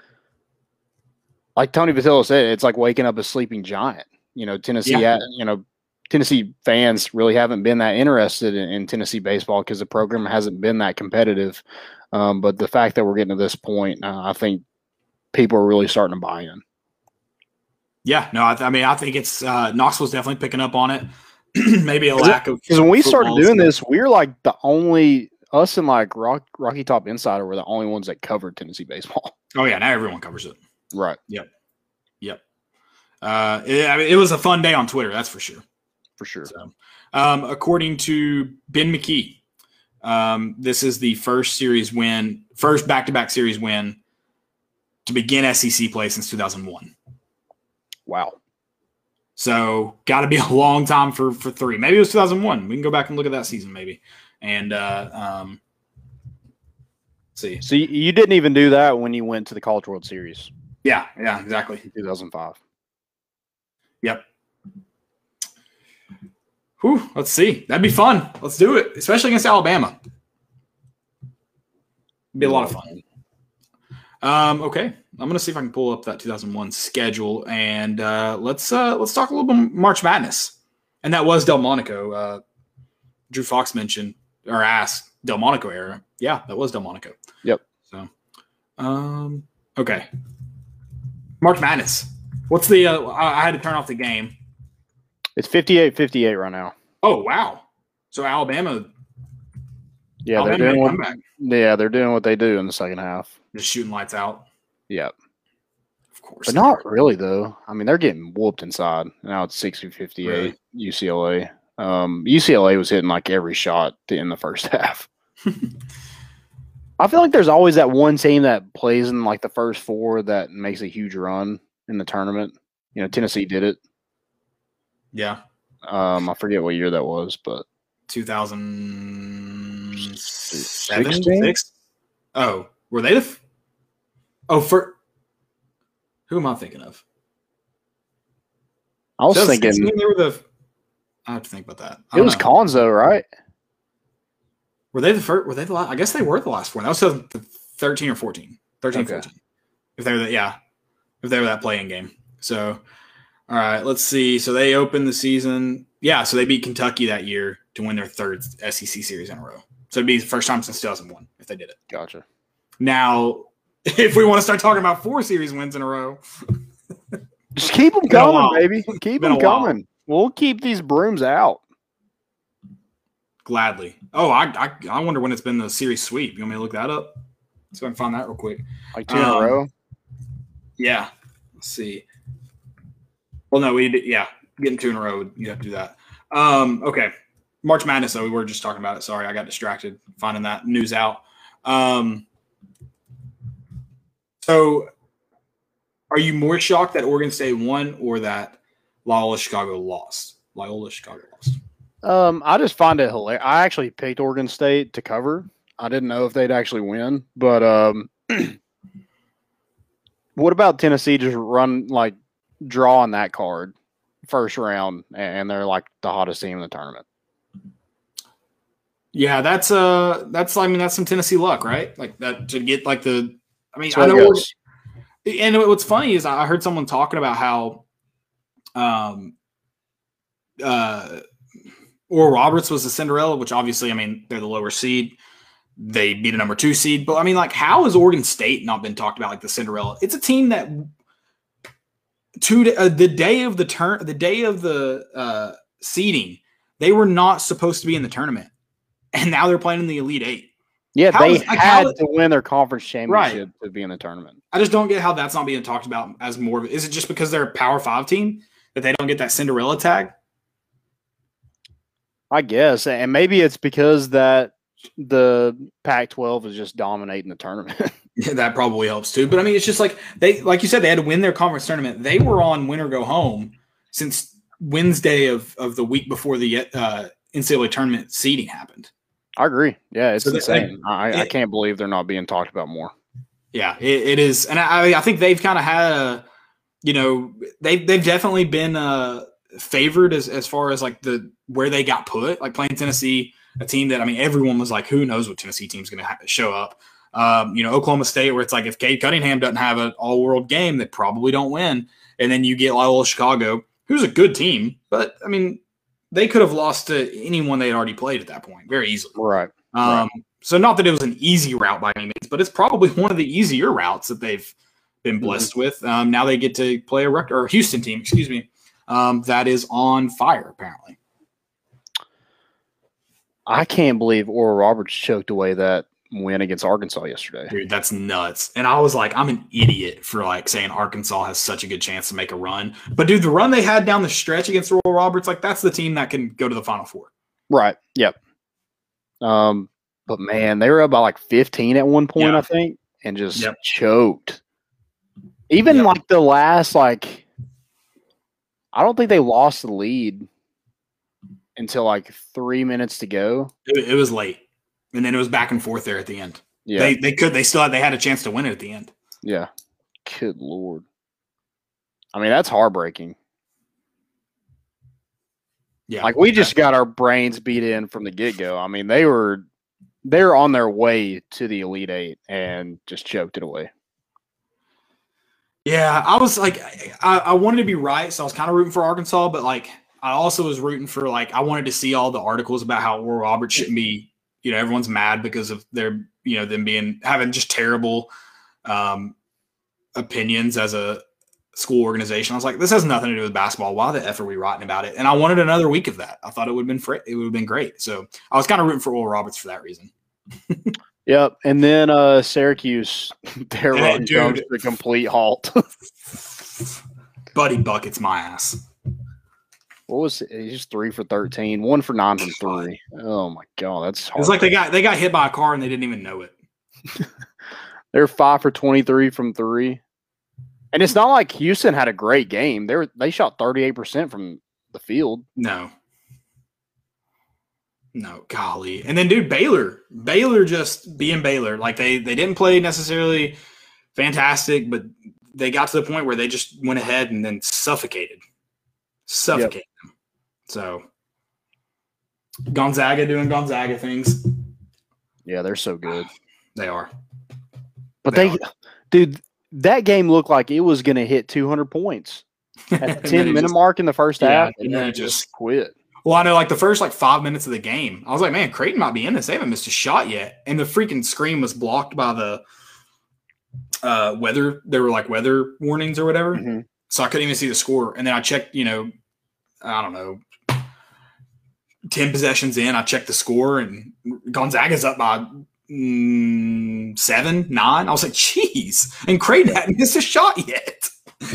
Like Tony Vitello said, it's like waking up a sleeping giant. Tennessee. Tennessee fans really haven't been that interested in Tennessee baseball because the program hasn't been that competitive. But the fact that we're getting to this point, I think people are really starting to buy in. Yeah, no, I think it's Knoxville's definitely picking up on it. Maybe a lack of because when we started doing this, we were like the only us and like Rocky Top Insider were the only ones that covered Tennessee baseball. Oh yeah, now everyone covers it. Right. Yep. It was a fun day on Twitter, that's for sure. For sure. So, according to Ben McKee, this is the first back-to-back series win to begin SEC play since 2001. Wow. So got to be a long time for 3. Maybe it was 2001. We can go back and look at that season maybe. And see. So you didn't even do that when you went to the College World Series. Yeah, exactly. In 2005. Yep. Whew, let's see. That'd be fun. Let's do it, especially against Alabama. It'd be a lot of fun. Okay, I'm gonna see if I can pull up that 2001 schedule, and let's talk a little bit March Madness. And that was Delmonico. Drew Fox mentioned or asked Delmonico era. Yeah, that was Delmonico. Yep. So, okay. March Madness. What's the? I had to turn off the game. It's 58-58 right now. Oh wow! So Alabama. Yeah, they're doing what they do in the second half. Just shooting lights out. Yeah. Of course. But not really though. I mean, they're getting whooped inside. Now it's 60-58 Really? UCLA. UCLA was hitting like every shot in the first half. I feel like there's always that one team that plays in like the first 4 that makes a huge run in the tournament. Tennessee did it. Yeah. I forget what year that was, but 2007, 6? Oh, were they for who am I thinking of? I was thinking they were I have to think about that. It was Conzo, right? Were they the first? Were they the last? I guess they were the last one. That was 13 or 14. 13, okay. 14. If they were that playing game. So, all right, let's see. So they opened the season. Yeah, so they beat Kentucky that year to win their 3rd SEC series in a row. So it'd be the first time since 2001 if they did it. Gotcha. Now, if we want to start talking about 4 series wins in a row, just keep them coming, baby. Keep them coming. We'll keep these brooms out. Gladly. Oh, I wonder when it's been the series sweep. You want me to look that up? So I can find that real quick. Like 2 in a row? Yeah. Let's see. Well, no, getting 2 in a row, you have to do that. Okay. March Madness, though, we were just talking about it. Sorry, I got distracted finding that news out. So are you more shocked that Oregon State won or that Loyola Chicago lost? I just find it hilarious. I actually picked Oregon State to cover. I didn't know if they'd actually win, but what about Tennessee just draw on that card first round and they're like the hottest team in the tournament? Yeah, that's some Tennessee luck, right? Like that to get like the. I mean, I know. And what's funny is I heard someone talking about how, Oral Roberts was the Cinderella, which obviously, I mean, they're the lower seed. They beat a number 2 seed, but I mean, like, how has Oregon State not been talked about like the Cinderella? It's a team that the day of the seeding, they were not supposed to be in the tournament. And now they're playing in the Elite 8. Yeah, they had to win their conference championship to be in the tournament. I just don't get how that's not being talked about as more of it. Is it just because they're a Power 5 team that they don't get that Cinderella tag? I guess, and maybe it's because that the Pac-12 is just dominating the tournament. Yeah, that probably helps too. But I mean, it's just like like you said, they had to win their conference tournament. They were on win or go home since Wednesday of the week before the NCAA tournament seeding happened. I agree. Yeah, it's So insane. I can't believe they're not being talked about more. Yeah, it is, and I think they've kind of had they've definitely been favored as far as like where they got put, like playing Tennessee, a team that everyone was like, who knows what Tennessee team's going to show up. Oklahoma State, where it's like if Cade Cunningham doesn't have an all-world game, they probably don't win. And then you get Loyola Chicago, who's a good team, but I mean, they could have lost to anyone they had already played at that point very easily. Right. So not that it was an easy route by any means, but it's probably one of the easier routes that they've been blessed with. Now they get to play a Houston team, that is on fire apparently. I can't believe Oral Roberts choked away that win against Arkansas yesterday. Dude, that's nuts. And I was like, I'm an idiot for saying Arkansas has such a good chance to make a run. But dude, the run they had down the stretch against Oral Roberts, that's the team that can go to the Final Four. Right. Yep. But man, they were up by like 15 at one point, I think, and just choked. Even the last, I don't think they lost the lead until 3 minutes to go. It was late. And then it was back and forth there at the end. Yeah. They had a chance to win it at the end. Yeah. Good Lord. I mean, that's heartbreaking. Yeah. We just got our brains beat in from the get-go. I mean, they were on their way to the Elite Eight and just choked it away. Yeah, I was I wanted to be right, so I was kind of rooting for Arkansas, but I also was rooting for I wanted to see all the articles about how Oral Roberts shouldn't be, everyone's mad because of their, them having just terrible opinions as a school organization. I was like, this has nothing to do with basketball. Why the F are we writing about it? And I wanted another week of that. I thought it would have been great. So I was kind of rooting for Oral Roberts for that reason. Yep. And then Syracuse, their run comes to a complete halt. Buddy buckets my ass. What was it? He's 3 for 13, 1 for 9 from 3. Oh my God, that's hard. It's like they got hit by a car and they didn't even know it. They're 5 for 23 from 3. And it's not like Houston had a great game. They shot 38% from the field. No, golly. And then, dude, Baylor just being Baylor. They didn't play necessarily fantastic, but they got to the point where they just went ahead and then suffocated them. So Gonzaga doing Gonzaga things. Yeah, they're so good. They are. But dude, that game looked like it was going to hit 200 points at the 10-minute mark in the first half, and then it just quit. Well, I know, the first 5 minutes of the game, I was like, man, Creighton might be in this. They haven't missed a shot yet. And the freaking screen was blocked by the weather. There were weather warnings or whatever. Mm-hmm. So I couldn't even see the score. And then I checked, I don't know, 10 possessions in, I checked the score, and Gonzaga's up by 7, 9. I was like, geez. And Creighton hadn't missed a shot yet.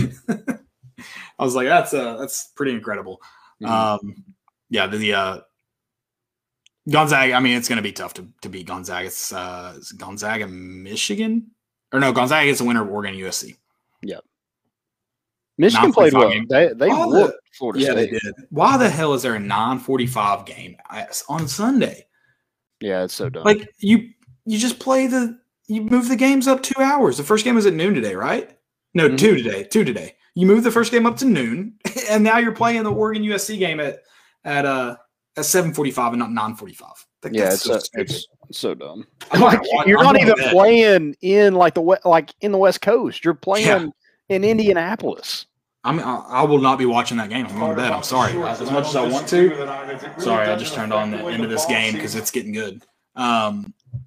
I was like, that's pretty incredible. Mm-hmm. The Gonzaga, I mean, it's going to be tough to beat Gonzaga. It's Gonzaga, Michigan? Or no, Gonzaga is the winner of Oregon USC. Yep. Michigan played well. They whooped Florida State. Yeah, they did. Why the hell is there a 9:45 game on Sunday? Yeah, it's so dumb. You just you move the games up 2 hours. The first game was at noon today, right? No, 2 today. 2 today. You move the first game up to noon, and now you're playing the Oregon USC game at 7:45 and not 9:45. It's so dumb. You're not even playing in in the West Coast. You're playing in Indianapolis. I will not be watching that game. I'm going to bed. I'm sorry. As much as I want to. Sorry, I just turned on the end of this game because it's getting good. As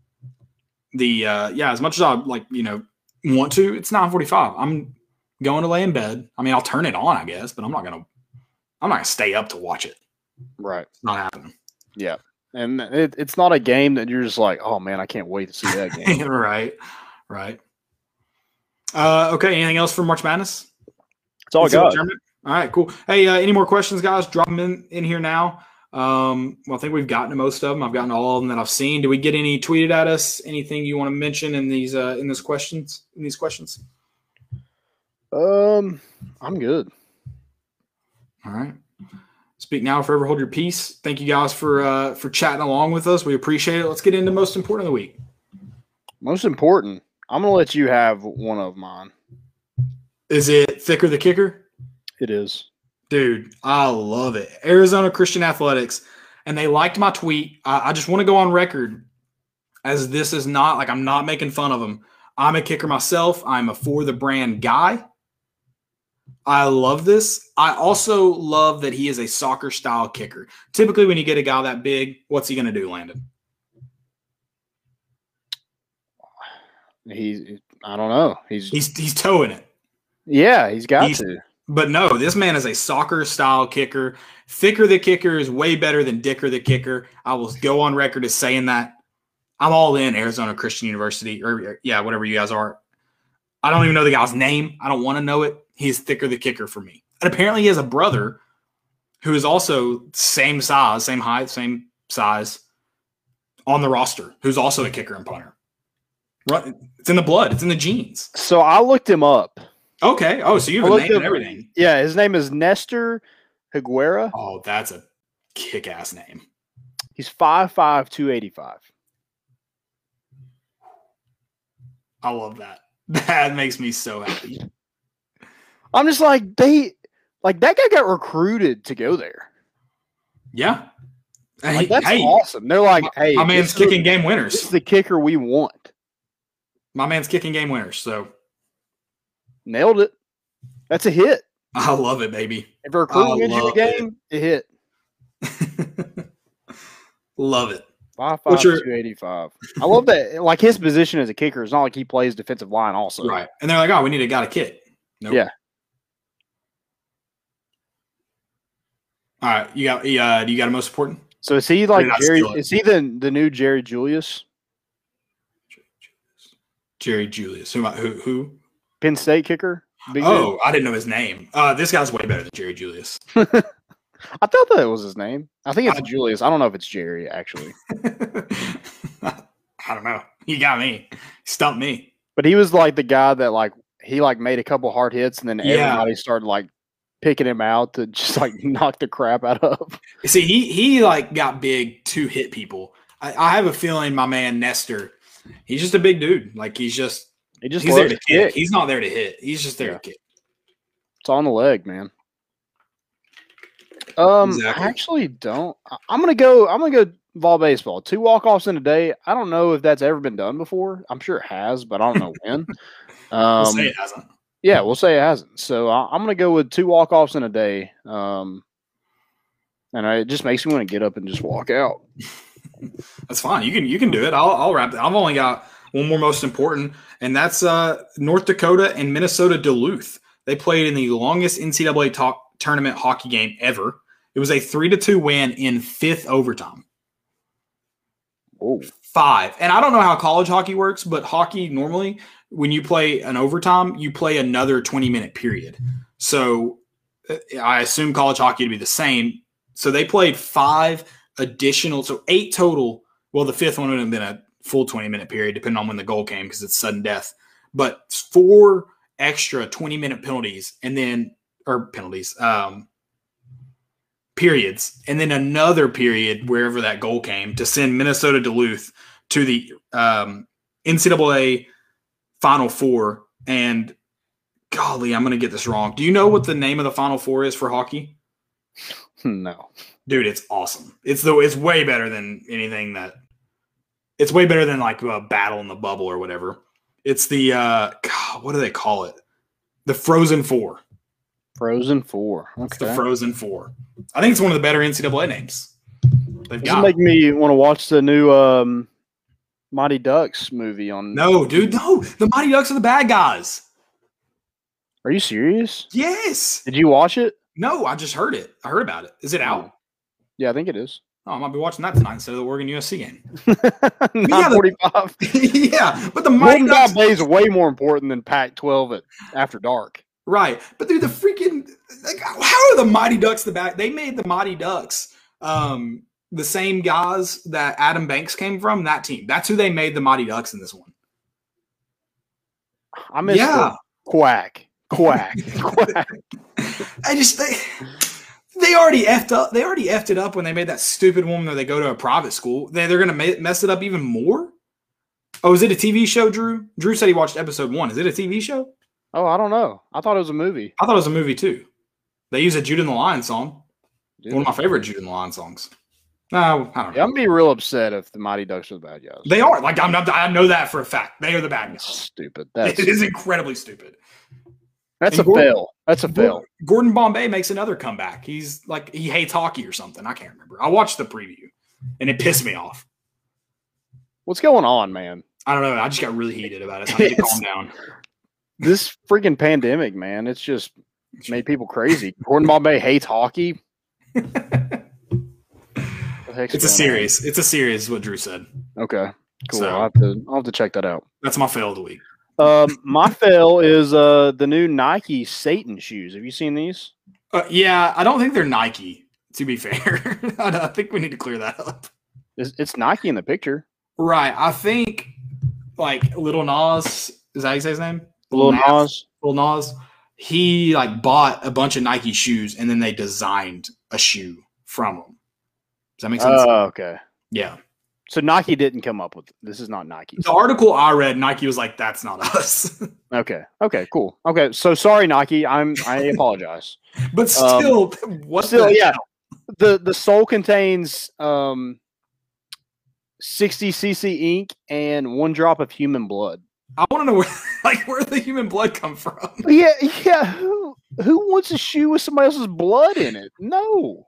much as I want to, it's 9:45. I'm going to lay in bed. I mean, I'll turn it on, I guess, but I'm not gonna stay up to watch it. Right. It's not happening. Yeah. And it's not a game that you're just like, oh man, I can't wait to see that game. Right. Okay. Anything else for March Madness? That's all I got. All right, cool. Hey, any more questions, guys? Drop them in here now. Well, I think we've gotten to most of them. I've gotten to all of them that I've seen. Did we get any tweeted at us? Anything you want to mention in these questions? I'm good. All right. Speak now, forever hold your peace. Thank you guys for chatting along with us. We appreciate it. Let's get into most important of the week. Most important. I'm gonna let you have one of mine. Is it Thicker the Kicker? It is. Dude, I love it. Arizona Christian Athletics, and they liked my tweet. I just want to go on record as this is not like I'm not making fun of them. I'm a kicker myself. I'm a for the brand guy. I love this. I also love that he is a soccer style kicker. Typically, when you get a guy that big, what's he going to do, Landon? I don't know. He's towing it. Yeah, he's got to. But no, this man is a soccer-style kicker. Thicker the Kicker is way better than Dicker the Kicker. I will go on record as saying that. I'm all in Arizona Christian University, or yeah, whatever you guys are. I don't even know the guy's name. I don't want to know it. He's Thicker the Kicker for me. And apparently he has a brother who is also same size, same height, same size on the roster, who's also a kicker and punter. It's in the blood. It's in the genes. So I looked him up. Okay. Oh, so you have a name and everything. Yeah, his name is Nestor Higuera. Oh, that's a kick-ass name. He's 5'5", 285. I love that. That makes me so happy. I'm just like, that guy got recruited to go there. Yeah. Like, that's awesome. They're like, hey, my man's kicking game winners. This is the kicker we want. My man's kicking game winners, so. Nailed it. That's a hit. I love it, baby. If a recruit wins you a game, it hit. Love it. 5'5", 285. I love that. Like, his position as a kicker is not like he plays defensive line also. Right. And they're like, oh, we need a guy to kick. Nope. Yeah. All right. You got a most important? So is he like Jerry? Is he the new Jerry Julius? Jerry Julius. Who? Penn State kicker? Oh, I didn't know his name. This guy's way better than Jerry Julius. I thought that was his name. I think it's Julius. I don't know if it's Jerry, actually. I don't know. You got me. Stumped me. But he was like the guy that he made a couple hard hits and then everybody started picking him out to just knock the crap out of. See, he got big to hit people. I have a feeling my man Nestor, he's just a big dude. He's there to kick. He's not there to hit. He's just there to kick. It's on the leg, man. Exactly. I actually don't. I'm gonna go Vol baseball. 2 walk-offs in a day. I don't know if that's ever been done before. I'm sure it has, but I don't know when. We'll say it hasn't. Yeah, we'll say it hasn't. So I'm gonna go with 2 walk-offs in a day. And it just makes me want to get up and just walk out. That's fine. You can do it. I'll wrap it. I've only got one more most important, and that's North Dakota and Minnesota Duluth. They played in the longest NCAA tournament hockey game ever. It was a 3-2 win in 5th overtime. Oh. 5. And I don't know how college hockey works, but hockey normally, when you play an overtime, you play another 20-minute period. So I assume college hockey to be the same. So they played 5 additional, so 8 total. Well, the 5th one would have been a full 20-minute period, depending on when the goal came, because it's sudden death. But 4 extra 20-minute penalties, and then periods, and then another period wherever that goal came to send Minnesota Duluth to the NCAA Final Four. And golly, I'm going to get this wrong. Do you know what the name of the Final Four is for hockey? No, dude, it's awesome. It's way better than anything that. It's way better than a battle in the bubble or whatever. It's the what do they call it? The Frozen Four. Frozen Four. Okay. It's the Frozen Four. I think it's one of the better NCAA names. They've got. Make me want to watch the new Mighty Ducks movie on. No, dude, no. The Mighty Ducks are the bad guys. Are you serious? Yes. Did you watch it? No, I just heard it. I heard about it. Is it out? Yeah, I think it is. Oh, I might be watching that tonight instead of the Oregon USC game. 9:45. Yeah, but the Mighty Ducks Bay is way more important than Pac-12 after dark. Right, but dude, the freaking how are the Mighty Ducks the back? They made the Mighty Ducks The same guys that Adam Banks came from, that team. That's who they made the Mighty Ducks in this one. I miss the quack. Quack. They already effed up. They already effed it up when they made that stupid one where they go to a private school. They're going to mess it up even more? Oh, is it a TV show, Drew? Drew said he watched episode 1. Is it a TV show? Oh, I don't know. I thought it was a movie. I thought it was a movie, too. They use a Jude and the Lion song. One of my favorite Jude and the Lion songs. No, I don't know. Yeah, I'm going to be real upset if the Mighty Ducks are the bad guys. They are. Like, I know that for a fact. They are the bad guys. Stupid. It is incredibly stupid. That's a fail. That's a fail. Gordon Bombay makes another comeback. He's like, he hates hockey or something. I can't remember. I watched the preview, and it pissed me off. What's going on, man? I don't know. I just got really heated about it. So I need to calm down. This freaking pandemic, man, it's just made people crazy. Gordon Bombay hates hockey. It's a series. It's a series, is what Drew said. Okay, cool. So, I'll have to check that out. That's my fail of the week. My fail is the new Nike Satan shoes. Have you seen these? Yeah, I don't think they're Nike, to be fair. I think we need to clear that up. It's Nike in the picture. Right. I think, like, Lil Nas, is that how you say his name? Lil Nas. He, like, bought a bunch of Nike shoes, and then they designed a shoe from them. Does that make sense? Oh, okay. Yeah. So Nike didn't come up with this. Is not Nike. The article I read, Nike was like, "That's not us." Okay. Cool. Okay. So sorry, Nike. I apologize. But still, the sole contains 60 cc ink and 1 drop of human blood. I want to know where the human blood come from. Yeah. Who wants a shoe with somebody else's blood in it? No.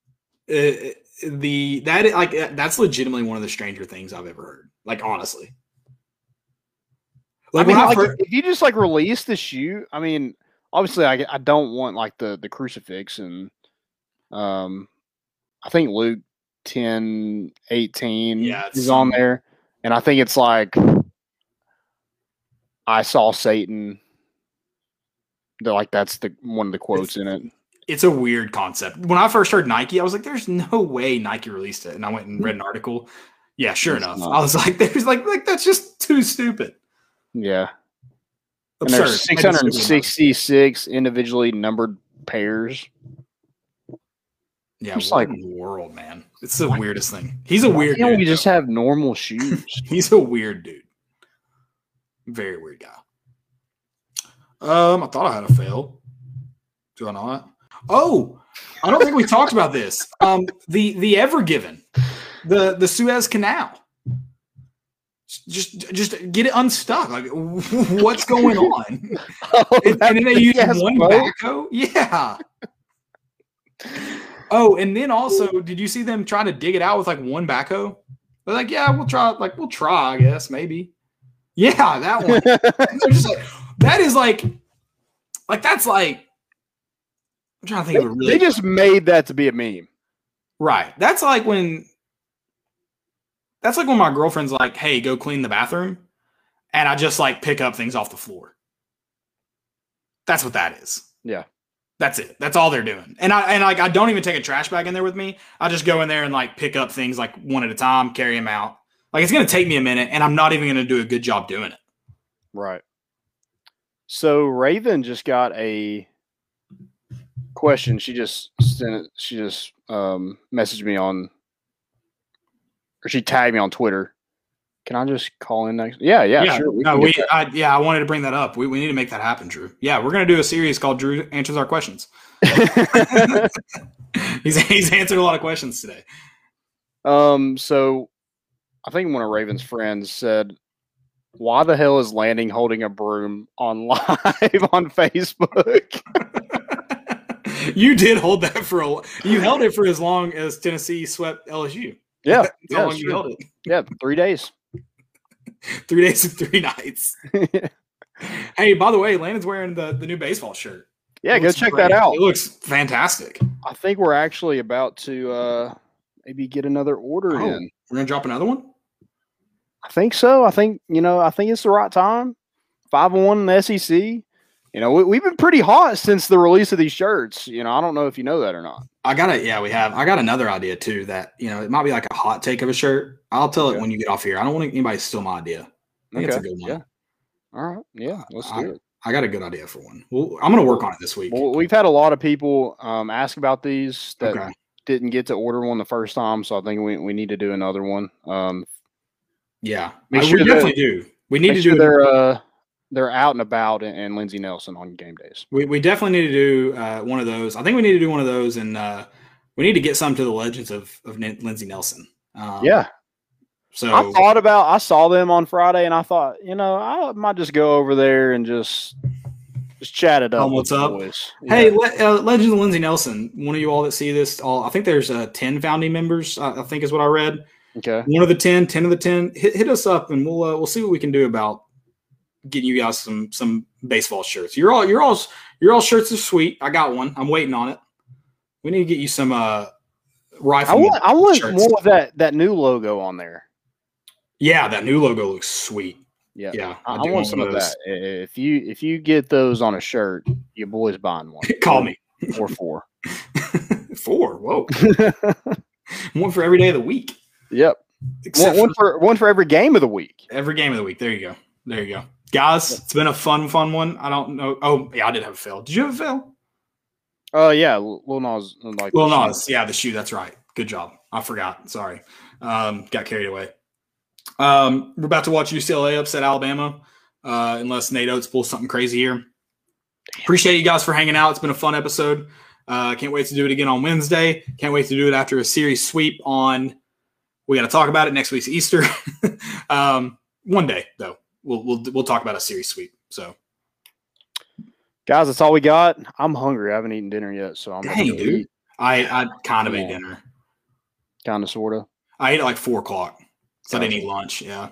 That's legitimately one of the stranger things I've ever heard. Like, honestly, like, if you just like release the shoe, I mean, obviously, I don't want like the crucifix, and I think Luke 10:18 is on there, and I think it's like I saw Satan. That's one of the quotes in it. It's a weird concept. When I first heard Nike, I was like, there's no way Nike released it. And I went and read an article. Yeah, sure enough. I was like, there's like that's just too stupid. Yeah. Absurd. And there's 666 individually numbered pairs. Yeah, what in the world, man? It's the weirdest thing. He's a weird dude. Why can't we just have normal shoes? He's a weird dude. Very weird guy. I thought I had a fail. Do I not? Oh, I don't think we talked about this. The Ever Given, the Suez Canal. Just get it unstuck. Like, what's going on? And then they use one backhoe. Yeah. Oh, and then also, did you see them trying to dig it out with like one backhoe? They're like, yeah, we'll try. Like, we'll try, I guess, maybe. Yeah, that one. They're just like, that is like that's like. I'm trying to think of a really. They just made that to be a meme, right? That's like when my girlfriend's like, "Hey, go clean the bathroom," and I just like pick up things off the floor. That's what that is. Yeah, that's it. That's all they're doing. And I don't even take a trash bag in there with me. I just go in there and like pick up things like one at a time, carry them out. Like, it's gonna take me a minute, and I'm not even gonna do a good job doing it. Right. So Raven just got a question. She just sent it. She just messaged me or she tagged me on Twitter. Can I just call in next? Yeah, sure. I wanted to bring that up. We need to make that happen, Drew. Yeah, we're gonna do a series called Drew Answers Our Questions. He's answered a lot of questions today. So I think one of Raven's friends said, "Why the hell is Lanning holding a broom on live on Facebook?" You did hold that for you held it for as long as Tennessee swept LSU. Yeah. That's how long you held it. Yeah, 3 days. 3 days and 3 nights. Hey, by the way, Landon's wearing the new baseball shirt. Yeah, go check that out. It looks fantastic. I think we're actually about to maybe get another order in. We're gonna drop another one? I think so. I think it's the right time. 5-1 in the SEC. You know, we've been pretty hot since the release of these shirts. You know, I don't know if you know that or not. We have. I got another idea too that, it might be like a hot take of a shirt. I'll tell it when you get off here. I don't want anybody to steal my idea. I think it's a good one. Yeah. All right. Yeah. Let's do it. I got a good idea for one. Well, I'm going to work on it this week. Well, we've had a lot of people ask about these that didn't get to order one the first time. So I think we need to do another one. Yeah. We definitely do. We need to do they're out and about and Lindsey Nelson on game days. We definitely need to do one of those. I think we need to do one of those, and we need to get some to the legends of Lindsey Nelson. So I saw them on Friday, and I thought, I might just go over there and just chat it up. What's up? Boys. Hey, Legends of Lindsey Nelson. One of you all that see this, I think there's 10 founding members. I think is what I read. Okay. One of the 10 of the 10. Hit us up, and we'll see what we can do about getting you guys some baseball shirts. Your all shirts are sweet. I got one. I'm waiting on it. We need to get you some rifle. I want more of that new logo on there. Yeah, that new logo looks sweet. Yeah. I want some of that. If you get those on a shirt, your boy's buying one. Call me. Or 4. 4. Whoa. One for every day of the week. Yep. One for every game of the week. Every game of the week. There you go. Guys, it's been a fun one. I don't know. Oh, yeah, I did have a fail. Did you have a fail? Yeah, Lil Nas. Lil Nas, yeah, the shoe. That's right. Good job. I forgot. Sorry. Got carried away. We're about to watch UCLA upset Alabama, unless Nate Oates pulls something crazy here. Appreciate you guys for hanging out. It's been a fun episode. Can't wait to do it again on Wednesday. Can't wait to do it after a series sweep on. We got to talk about it next week's Easter. One day though. We'll talk about a series sweep. So, guys, that's all we got. I'm hungry. I haven't eaten dinner yet, so I'm. Dang, dude. I kind of ate dinner. Kind of, sort of. I ate at like 4:00, so I didn't eat lunch. Yeah.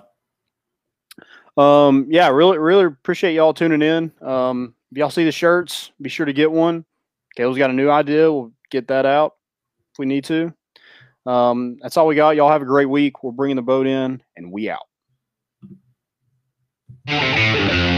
Yeah. Really appreciate y'all tuning in. If y'all see the shirts, be sure to get one. Caleb's got a new idea. We'll get that out if we need to. That's all we got. Y'all have a great week. We're bringing the boat in, and we out.